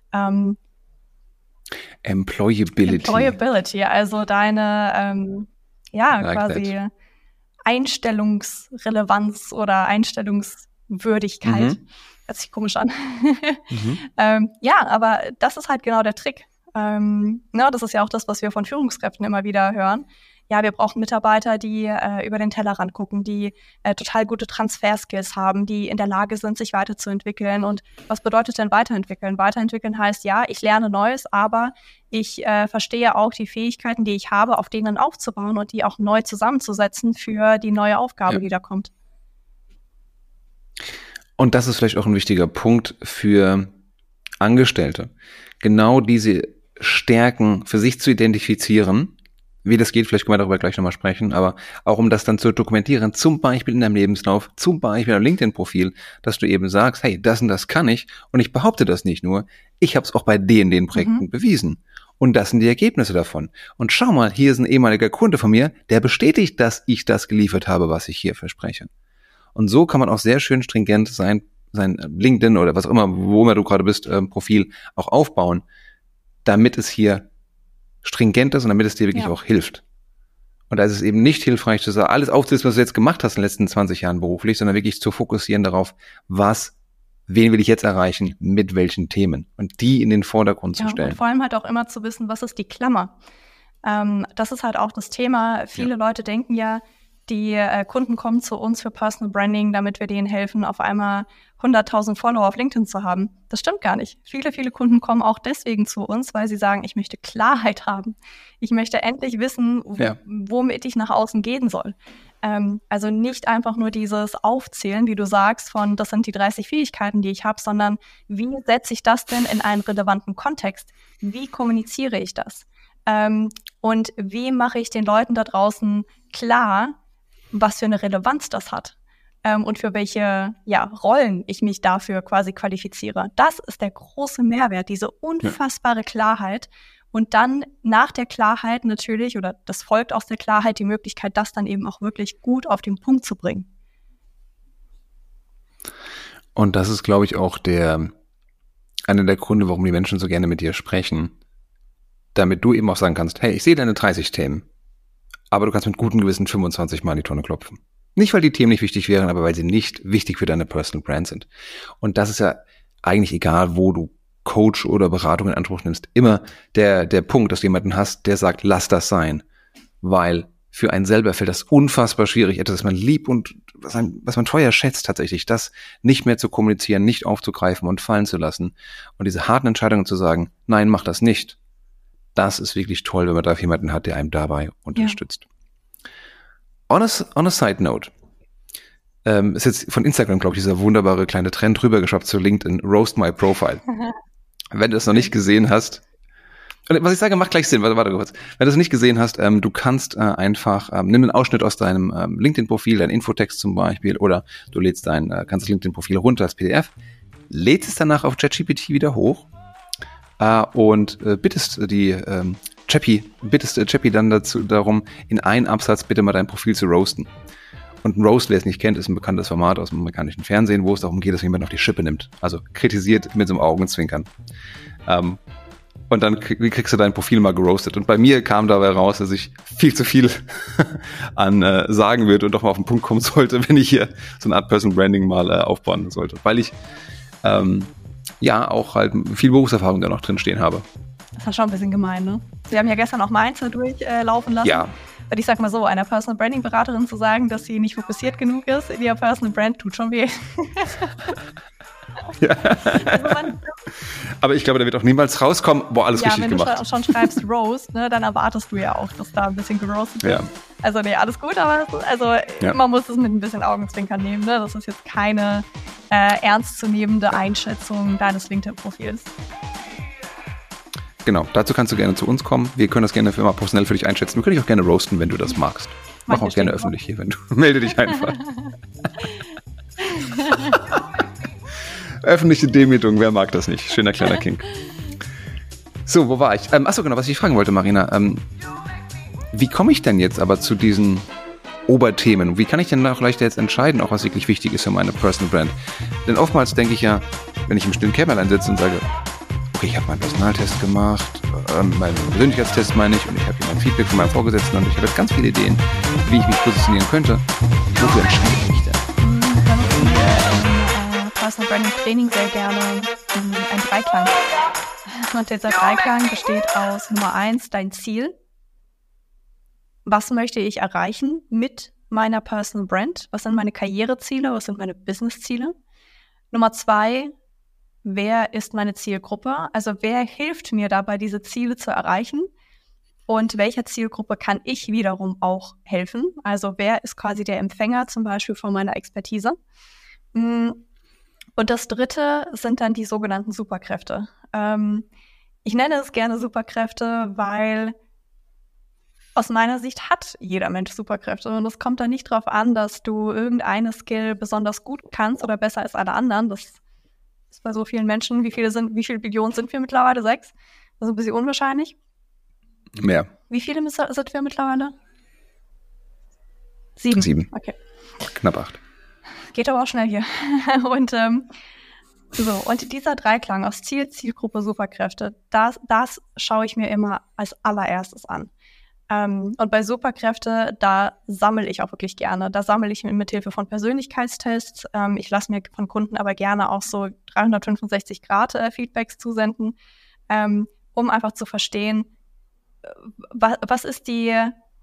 Employability, also deine quasi Einstellungsrelevanz oder Einstellungswürdigkeit. Hört sich komisch an. Ja, aber das ist halt genau der Trick. Das ist ja auch das, was wir von Führungskräften immer wieder hören. Ja, wir brauchen Mitarbeiter, die über den Tellerrand gucken, die total gute Transferskills haben, die in der Lage sind, sich weiterzuentwickeln. Und was bedeutet denn weiterentwickeln? Weiterentwickeln heißt, ja, ich lerne Neues, aber ich verstehe auch die Fähigkeiten, die ich habe, auf denen aufzubauen und die auch neu zusammenzusetzen für die neue Aufgabe, die da kommt. Und das ist vielleicht auch ein wichtiger Punkt für Angestellte. Genau diese Stärken für sich zu identifizieren. Wie das geht, vielleicht können wir darüber gleich nochmal sprechen, aber auch um das dann zu dokumentieren, zum Beispiel in deinem Lebenslauf, zum Beispiel im LinkedIn-Profil, dass du eben sagst, hey, das und das kann ich und ich behaupte das nicht nur, ich habe es auch bei den Projekten bewiesen und das sind die Ergebnisse davon. Und schau mal, hier ist ein ehemaliger Kunde von mir, der bestätigt, dass ich das geliefert habe, was ich hier verspreche. Und so kann man auch sehr schön stringent sein LinkedIn oder was auch immer, wo immer du gerade bist, Profil auch aufbauen, damit es hier stringent ist und damit es dir wirklich auch hilft. Und da ist es eben nicht hilfreich, zu sagen, alles aufzulisten, was du jetzt gemacht hast in den letzten 20 Jahren beruflich, sondern wirklich zu fokussieren darauf, wen will ich jetzt erreichen, mit welchen Themen und die in den Vordergrund zu stellen. Und vor allem halt auch immer zu wissen, was ist die Klammer. Das ist halt auch das Thema. Viele Leute denken ja, die Kunden kommen zu uns für Personal Branding, damit wir denen helfen, auf einmal 100.000 Follower auf LinkedIn zu haben. Das stimmt gar nicht. Viele Kunden kommen auch deswegen zu uns, weil sie sagen, ich möchte Klarheit haben. Ich möchte endlich wissen, womit ich nach außen gehen soll. Also nicht einfach nur dieses Aufzählen, wie du sagst, von das sind die 30 Fähigkeiten, die ich habe, sondern wie setze ich das denn in einen relevanten Kontext? Wie kommuniziere ich das? Und wie mache ich den Leuten da draußen klar, was für eine Relevanz das hat. Und für welche Rollen ich mich dafür quasi qualifiziere. Das ist der große Mehrwert, diese unfassbare Klarheit. Und dann nach der Klarheit natürlich, oder das folgt aus der Klarheit, die Möglichkeit, das dann eben auch wirklich gut auf den Punkt zu bringen. Und das ist, glaube ich, auch einer der Gründe, warum die Menschen so gerne mit dir sprechen. Damit du eben auch sagen kannst, hey, ich sehe deine 30 Themen, aber du kannst mit gutem Gewissen 25 Mal in die Tonne klopfen. Nicht, weil die Themen nicht wichtig wären, aber weil sie nicht wichtig für deine Personal Brand sind. Und das ist ja eigentlich egal, wo du Coach oder Beratung in Anspruch nimmst. Immer der Punkt, dass du jemanden hast, der sagt, lass das sein. Weil für einen selber fällt das unfassbar schwierig, etwas, das man liebt und was man teuer schätzt tatsächlich, das nicht mehr zu kommunizieren, nicht aufzugreifen und fallen zu lassen. Und diese harten Entscheidungen zu sagen, nein, mach das nicht. Das ist wirklich toll, wenn man da jemanden hat, der einem dabei unterstützt. On a side note, ist jetzt von Instagram, glaube ich, dieser wunderbare kleine Trend rübergeschwappt zu LinkedIn, Roast My Profile. Wenn du das noch nicht gesehen hast, was ich sage, macht gleich Sinn, warte kurz. Wenn du das nicht gesehen hast, du kannst einfach, nimm einen Ausschnitt aus deinem LinkedIn-Profil, dein Infotext zum Beispiel, oder du lädst dein ganzes LinkedIn-Profil runter als PDF, lädst es danach auf ChatGPT wieder hoch und bittest Chappy dann darum, in einen Absatz bitte mal dein Profil zu roasten. Und ein Roast, wer es nicht kennt, ist ein bekanntes Format aus dem amerikanischen Fernsehen, wo es darum geht, dass jemand auf die Schippe nimmt. Also kritisiert mit so einem Augenzwinkern. Und dann kriegst du dein Profil mal geroastet. Und bei mir kam dabei raus, dass ich viel zu viel an sagen würde und doch mal auf den Punkt kommen sollte, wenn ich hier so eine Art Personal Branding mal aufbauen sollte. Weil ich auch halt viel Berufserfahrung da noch drin stehen habe. Das war schon ein bisschen gemein, ne? Wir haben ja gestern auch Mainzer durchlaufen lassen. Ja. Und ich sag mal so, einer Personal Branding Beraterin zu sagen, dass sie nicht fokussiert genug ist in ihr Personal Brand, tut schon weh. Ja. Aber ich glaube, da wird auch niemals rauskommen, alles richtig gemacht. Ja, wenn du schon schreibst Roast, ne, dann erwartest du ja auch, dass da ein bisschen geroastet wird. Ja. Also nee, alles gut, aber man muss es mit ein bisschen Augenzwinkern nehmen. Ne? Das ist jetzt keine ernstzunehmende Einschätzung deines LinkedIn-Profils. Genau, dazu kannst du gerne zu uns kommen. Wir können das gerne mal professionell für dich einschätzen. Wir können dich auch gerne roasten, wenn du das magst. Mach auch gerne öffentlich hier, wenn du melde dich einfach. Öffentliche Demütigung, wer mag das nicht? Schöner kleiner Kink. So, wo war ich? Achso, genau, was ich fragen wollte, Marina. Wie komme ich denn jetzt aber zu diesen Oberthemen? Wie kann ich denn auch leichter jetzt entscheiden, auch was wirklich wichtig ist für meine Personal Brand? Denn oftmals denke ich ja, wenn ich im stillen Kämmerlein sitze und sage, okay, ich habe meinen Personaltest gemacht, meinen Persönlichkeitstest meine ich, und ich habe hier mein Feedback von meinem Vorgesetzten und ich habe jetzt ganz viele Ideen, wie ich mich positionieren könnte. Wofür entscheide ich mich denn? Personal Branding Training sehr gerne ein Dreiklang. Und dieser Dreiklang besteht aus Nummer 1, dein Ziel. Was möchte ich erreichen mit meiner Personal Brand? Was sind meine Karriereziele? Was sind meine Businessziele? Nummer 2, wer ist meine Zielgruppe? Also wer hilft mir dabei, diese Ziele zu erreichen? Und welcher Zielgruppe kann ich wiederum auch helfen? Also wer ist quasi der Empfänger zum Beispiel von meiner Expertise? Und das 3. sind dann die sogenannten Superkräfte. Ich nenne es gerne Superkräfte, weil aus meiner Sicht hat jeder Mensch Superkräfte. Und es kommt dann nicht darauf an, dass du irgendeine Skill besonders gut kannst oder besser als alle anderen. Das ist bei so vielen Menschen. Wie viele Billionen sind wir mittlerweile? 6? Das ist ein bisschen unwahrscheinlich. Mehr. Wie viele sind wir mittlerweile? 7. 7. Okay. Knapp 8. Geht aber auch schnell hier. Und und dieser Dreiklang aus Ziel, Zielgruppe, Superkräfte, das schaue ich mir immer als allererstes an. Und bei Superkräfte, da sammle ich auch wirklich gerne. Da sammle ich mit Hilfe von Persönlichkeitstests. Ich lasse mir von Kunden aber gerne auch so 365-Grad-Feedbacks zusenden, um einfach zu verstehen, was ist die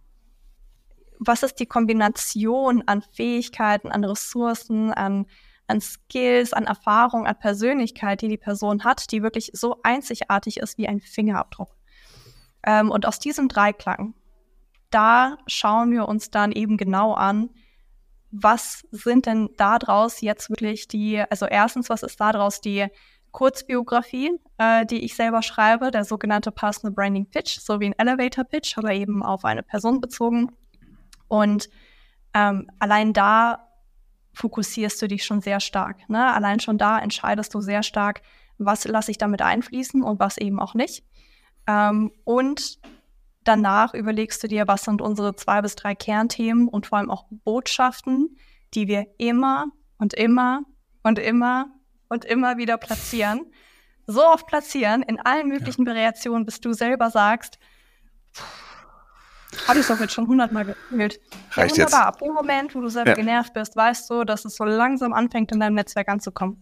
Kombination an Fähigkeiten, an Ressourcen, an Skills, an Erfahrung, an Persönlichkeit, die Person hat, die wirklich so einzigartig ist wie ein Fingerabdruck. Und aus diesem Dreiklang, da schauen wir uns dann eben genau an, was sind denn daraus jetzt wirklich erstens, was ist daraus die Kurzbiografie, die ich selber schreibe, der sogenannte Personal Branding Pitch, so wie ein Elevator Pitch, aber eben auf eine Person bezogen. Und allein da fokussierst du dich schon sehr stark. Ne? Allein schon da entscheidest du sehr stark, was lasse ich damit einfließen und was eben auch nicht. Und danach überlegst du dir, was sind unsere 2 bis 3 Kernthemen und vor allem auch Botschaften, die wir immer und immer und immer und immer wieder platzieren. So oft platzieren, in allen möglichen Variationen, bis du selber sagst, habe ich doch jetzt schon 100-mal gefühlt. Reicht ja, wunderbar. jetzt. Ab dem Moment, wo du selber genervt bist, weißt du, dass es so langsam anfängt, in deinem Netzwerk anzukommen.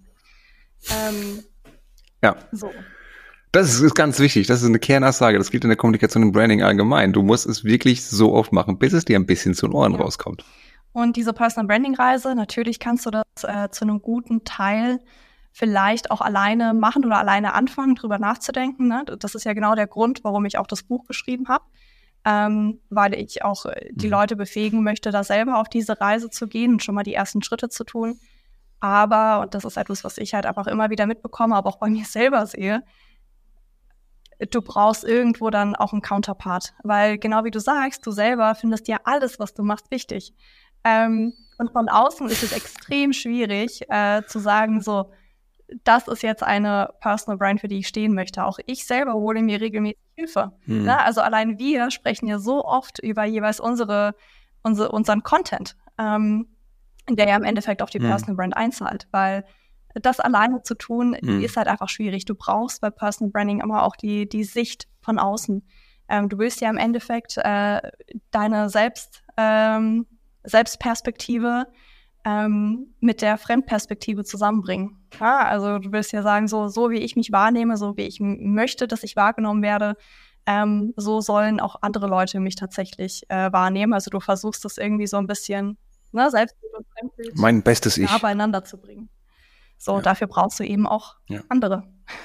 So. Das ist ganz wichtig. Das ist eine Kernaussage. Das gilt in der Kommunikation und Branding allgemein. Du musst es wirklich so oft machen, bis es dir ein bisschen zu den Ohren rauskommt. Und diese Personal Branding Reise, natürlich kannst du das zu einem guten Teil vielleicht auch alleine machen oder alleine anfangen, drüber nachzudenken. Ne? Das ist ja genau der Grund, warum ich auch das Buch geschrieben habe, weil ich auch die Leute befähigen möchte, da selber auf diese Reise zu gehen und schon mal die ersten Schritte zu tun. Aber, und das ist etwas, was ich halt einfach immer wieder mitbekomme, aber auch bei mir selber sehe, du brauchst irgendwo dann auch einen Counterpart. Weil genau wie du sagst, du selber findest ja alles, was du machst, wichtig. Und von außen ist es extrem schwierig zu sagen, so, das ist jetzt eine Personal Brand, für die ich stehen möchte. Auch ich selber hole mir regelmäßig Hilfe. Ne? Also allein wir sprechen ja so oft über jeweils unseren Content, der ja im Endeffekt auf die Personal Brand einzahlt. Weil das alleine zu tun, ist halt einfach schwierig. Du brauchst bei Personal Branding immer auch die Sicht von außen. Du willst ja im Endeffekt deine Selbstperspektive mit der Fremdperspektive zusammenbringen. Ja, also du willst ja sagen, so wie ich mich wahrnehme, so wie ich möchte, dass ich wahrgenommen werde, so sollen auch andere Leute mich tatsächlich wahrnehmen. Also du versuchst das irgendwie so ein bisschen, ne, Selbstbild und Fremdbild Mein bestes Ich. nah beieinander zu bringen. So, dafür brauchst du eben auch andere.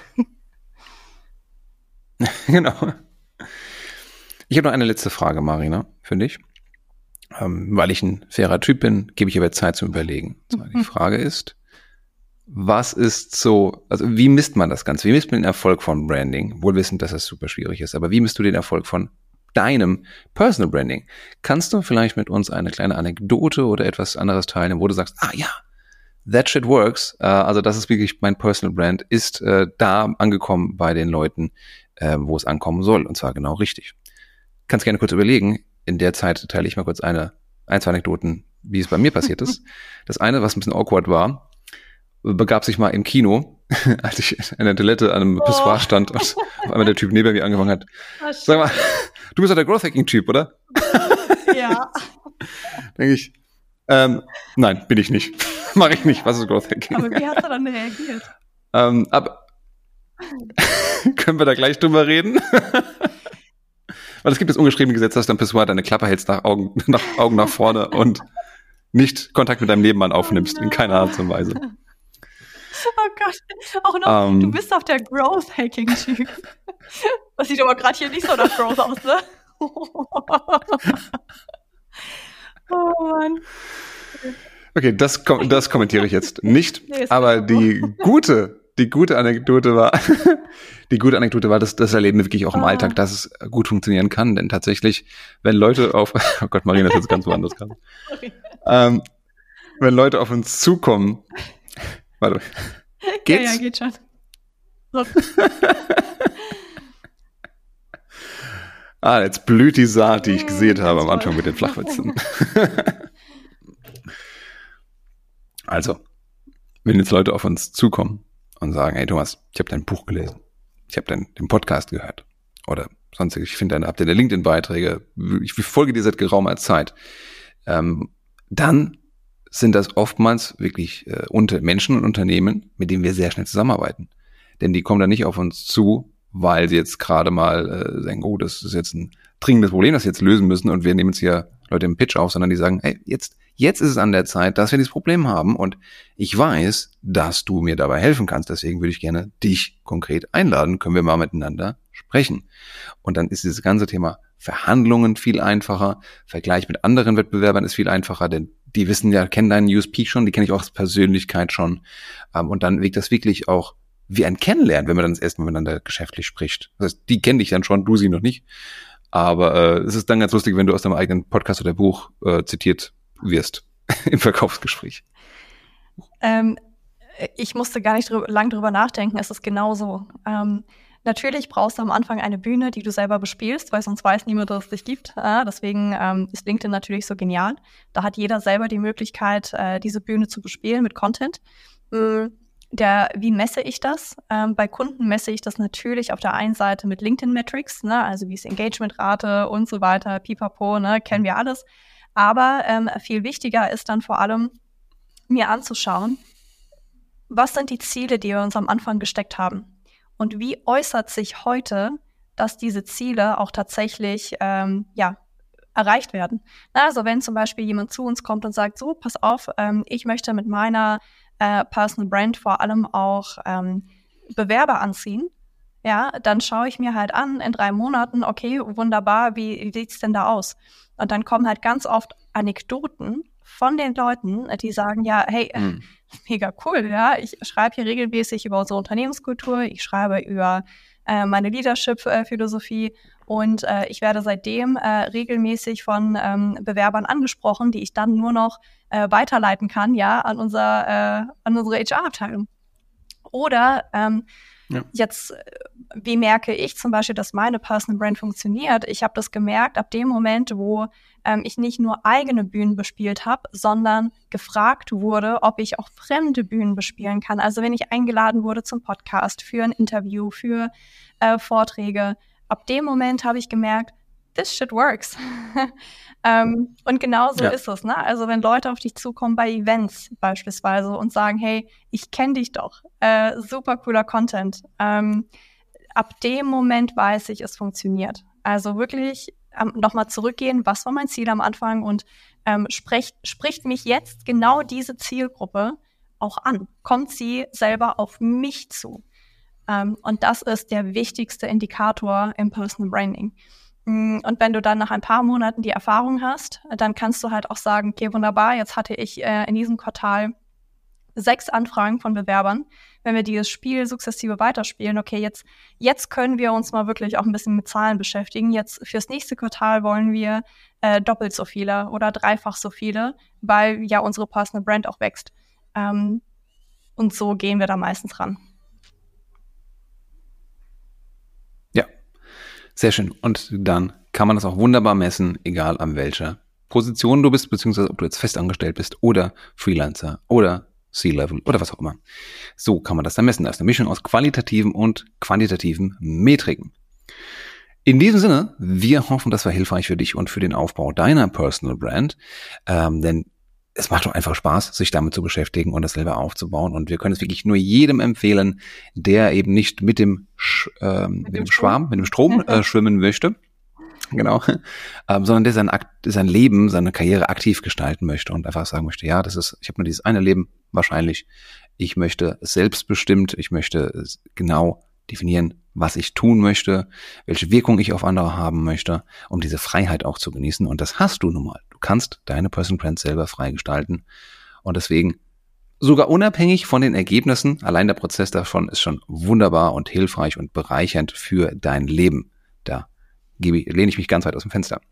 Genau. Ich habe noch eine letzte Frage, Marina, für dich. Weil ich ein fairer Typ bin, gebe ich aber Zeit zum Überlegen. Die Frage ist, was ist so, also wie misst man das Ganze? Wie misst man den Erfolg von Branding? Wohl wissend, dass das super schwierig ist, aber wie misst du den Erfolg von deinem Personal Branding? Kannst du vielleicht mit uns eine kleine Anekdote oder etwas anderes teilen, wo du sagst, that shit works, also das ist wirklich mein Personal Brand, ist da angekommen bei den Leuten, wo es ankommen soll, und zwar genau richtig. Kannst gerne kurz überlegen. In der Zeit teile ich mal kurz ein, 2 Anekdoten, wie es bei mir passiert ist. Das eine, was ein bisschen awkward war, begab sich mal im Kino, als ich in der Toilette an einem Pissoir stand und auf einmal der Typ neben mir angefangen hat. Sag mal, du bist doch der Growth-Hacking-Typ, oder? Ja. Denke ich, nein, bin ich nicht. Mache ich nicht. Was ist Growth-Hacking? Aber wie hast du dann reagiert? Aber können wir da gleich drüber reden? Weil es gibt das ungeschriebene Gesetz, dass du am Pissoir deine Klappe hältst nach Augen nach vorne und nicht Kontakt mit deinem Nebenmann aufnimmst, in keiner Art und Weise. Oh Gott, auch noch, du bist doch der Growth-Hacking-Typ. Das sieht aber gerade hier nicht so nach Growth aus, ne? Oh Mann. Okay, das kommentiere ich jetzt nicht, aber die gute Anekdote war, dass das erleben wir wirklich auch im Alltag, dass es gut funktionieren kann, denn tatsächlich, wenn Leute oh Gott, Marina, das ist ganz woanders gerade. Wenn Leute auf uns zukommen, warte, geht's? Ja, geht schon. So. Jetzt blüht die Saat, die ich gesät habe am Anfang mit den Flachwitzen. Also, wenn jetzt Leute auf uns zukommen und sagen, hey Thomas, ich habe dein Buch gelesen, ich habe den Podcast gehört oder sonstig, ich finde, habt ihr deine LinkedIn-Beiträge, ich folge dir seit geraumer Zeit, dann sind das oftmals wirklich Menschen und Unternehmen, mit denen wir sehr schnell zusammenarbeiten. Denn die kommen dann nicht auf uns zu, weil sie jetzt gerade mal sagen, oh, das ist jetzt ein dringendes Problem, das wir jetzt lösen müssen und wir nehmen jetzt hier Leute im Pitch auf, sondern die sagen, hey, jetzt ist es an der Zeit, dass wir dieses Problem haben und ich weiß, dass du mir dabei helfen kannst, deswegen würde ich gerne dich konkret einladen, können wir mal miteinander sprechen. Und dann ist dieses ganze Thema Verhandlungen viel einfacher, Vergleich mit anderen Wettbewerbern ist viel einfacher, denn die wissen ja, kennen deinen USP schon, die kenne ich auch als Persönlichkeit schon und dann wirkt das wirklich auch wie ein Kennenlernen, wenn man dann das erste Mal miteinander geschäftlich spricht. Das heißt, die kennen dich dann schon, du sie noch nicht. Aber es ist dann ganz lustig, wenn du aus deinem eigenen Podcast oder Buch zitiert wirst im Verkaufsgespräch? Ich musste gar nicht lang drüber nachdenken, es ist genau so. Natürlich brauchst du am Anfang eine Bühne, die du selber bespielst, weil sonst weiß niemand, dass es dich gibt. Deswegen ist LinkedIn natürlich so genial. Da hat jeder selber die Möglichkeit, diese Bühne zu bespielen mit Content. Wie messe ich das? Bei Kunden messe ich das natürlich auf der einen Seite mit LinkedIn-Metrics, ne? Also wie ist Engagementrate und so weiter, pipapo, ne? Kennen wir alles. Aber viel wichtiger ist dann vor allem, mir anzuschauen, was sind die Ziele, die wir uns am Anfang gesteckt haben? Und wie äußert sich heute, dass diese Ziele auch tatsächlich erreicht werden? Also wenn zum Beispiel jemand zu uns kommt und sagt, so, pass auf, ich möchte mit meiner Personal Brand vor allem auch Bewerber anziehen, ja, dann schaue ich mir halt an in 3 Monaten, okay, wunderbar, wie sieht's denn da aus? Und dann kommen halt ganz oft Anekdoten von den Leuten, die sagen, ja, hey, mega cool, ja, ich schreibe hier regelmäßig über unsere Unternehmenskultur, ich schreibe über meine Leadership-Philosophie und ich werde seitdem regelmäßig von Bewerbern angesprochen, die ich dann nur noch weiterleiten kann, ja, an unsere HR-Abteilung. Oder jetzt, wie merke ich zum Beispiel, dass meine Personal Brand funktioniert? Ich habe das gemerkt ab dem Moment, wo ich nicht nur eigene Bühnen bespielt habe, sondern gefragt wurde, ob ich auch fremde Bühnen bespielen kann. Also wenn ich eingeladen wurde zum Podcast, für ein Interview, für Vorträge. Ab dem Moment habe ich gemerkt, this shit works. Und genau so ist es, ne? Also wenn Leute auf dich zukommen bei Events beispielsweise und sagen, hey, ich kenne dich doch, super cooler Content. Ab dem Moment weiß ich, es funktioniert. Also wirklich nochmal zurückgehen, was war mein Ziel am Anfang und spricht mich jetzt genau diese Zielgruppe auch an? Kommt sie selber auf mich zu? Und das ist der wichtigste Indikator im Personal Branding. Und wenn du dann nach ein paar Monaten die Erfahrung hast, dann kannst du halt auch sagen, okay, wunderbar, jetzt hatte ich in diesem Quartal 6 Anfragen von Bewerbern. Wenn wir dieses Spiel sukzessive weiterspielen, okay, jetzt können wir uns mal wirklich auch ein bisschen mit Zahlen beschäftigen. Jetzt fürs nächste Quartal wollen wir doppelt so viele oder dreifach so viele, weil ja unsere Personal Brand auch wächst. Und so gehen wir da meistens ran. Ja, sehr schön. Und dann kann man das auch wunderbar messen, egal an welcher Position du bist, beziehungsweise ob du jetzt festangestellt bist oder Freelancer oder C-Level oder was auch immer. So kann man das dann messen. Das ist eine Mischung aus qualitativen und quantitativen Metriken. In diesem Sinne, wir hoffen, das war hilfreich für dich und für den Aufbau deiner Personal Brand, denn es macht doch einfach Spaß, sich damit zu beschäftigen und das selber aufzubauen. Und wir können es wirklich nur jedem empfehlen, der eben nicht mit dem Strom schwimmen möchte. Genau, sondern der sein Leben, seine Karriere aktiv gestalten möchte und einfach sagen möchte, ja, ich habe nur dieses eine Leben wahrscheinlich, ich möchte selbstbestimmt, ich möchte genau definieren, was ich tun möchte, welche Wirkung ich auf andere haben möchte, um diese Freiheit auch zu genießen. Und das hast du nun mal. Du kannst deine Personal Brand selber frei gestalten und deswegen sogar unabhängig von den Ergebnissen, allein der Prozess davon ist schon wunderbar und hilfreich und bereichernd für dein Leben. Da lehne ich mich ganz weit aus dem Fenster.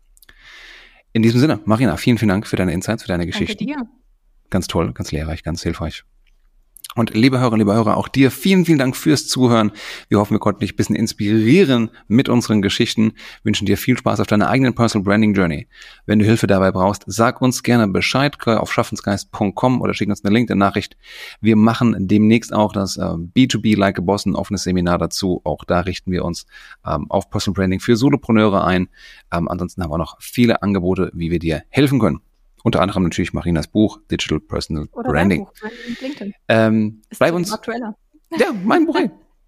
In diesem Sinne, Marina, vielen, vielen Dank für deine Insights, für deine Geschichten. Danke dir. Ganz toll, ganz lehrreich, ganz hilfreich. Und liebe Hörer, auch dir vielen, vielen Dank fürs Zuhören. Wir hoffen, wir konnten dich ein bisschen inspirieren mit unseren Geschichten. Wünschen dir viel Spaß auf deiner eigenen Personal Branding Journey. Wenn du Hilfe dabei brauchst, sag uns gerne Bescheid auf schaffensgeist.com oder schick uns eine LinkedIn-Nachricht. Wir machen demnächst auch das B2B Like a Boss, ein offenes Seminar dazu. Auch da richten wir uns auf Personal Branding für Solopreneure ein. Ansonsten haben wir noch viele Angebote, wie wir dir helfen können. Unter anderem natürlich Marinas Buch Digital Personal oder Branding. LinkedIn. Bleib uns aktueller. Ja, mein Buch.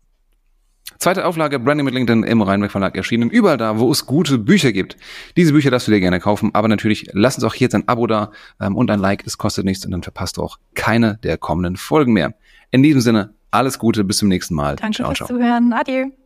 Zweite Auflage, Branding mit LinkedIn im Rheinweg Verlag erschienen. Überall da, wo es gute Bücher gibt. Diese Bücher darfst du dir gerne kaufen. Aber natürlich, lass uns auch hier jetzt ein Abo da und ein Like. Es kostet nichts und dann verpasst du auch keine der kommenden Folgen mehr. In diesem Sinne, alles Gute, bis zum nächsten Mal. Danke fürs Zuhören. Adieu.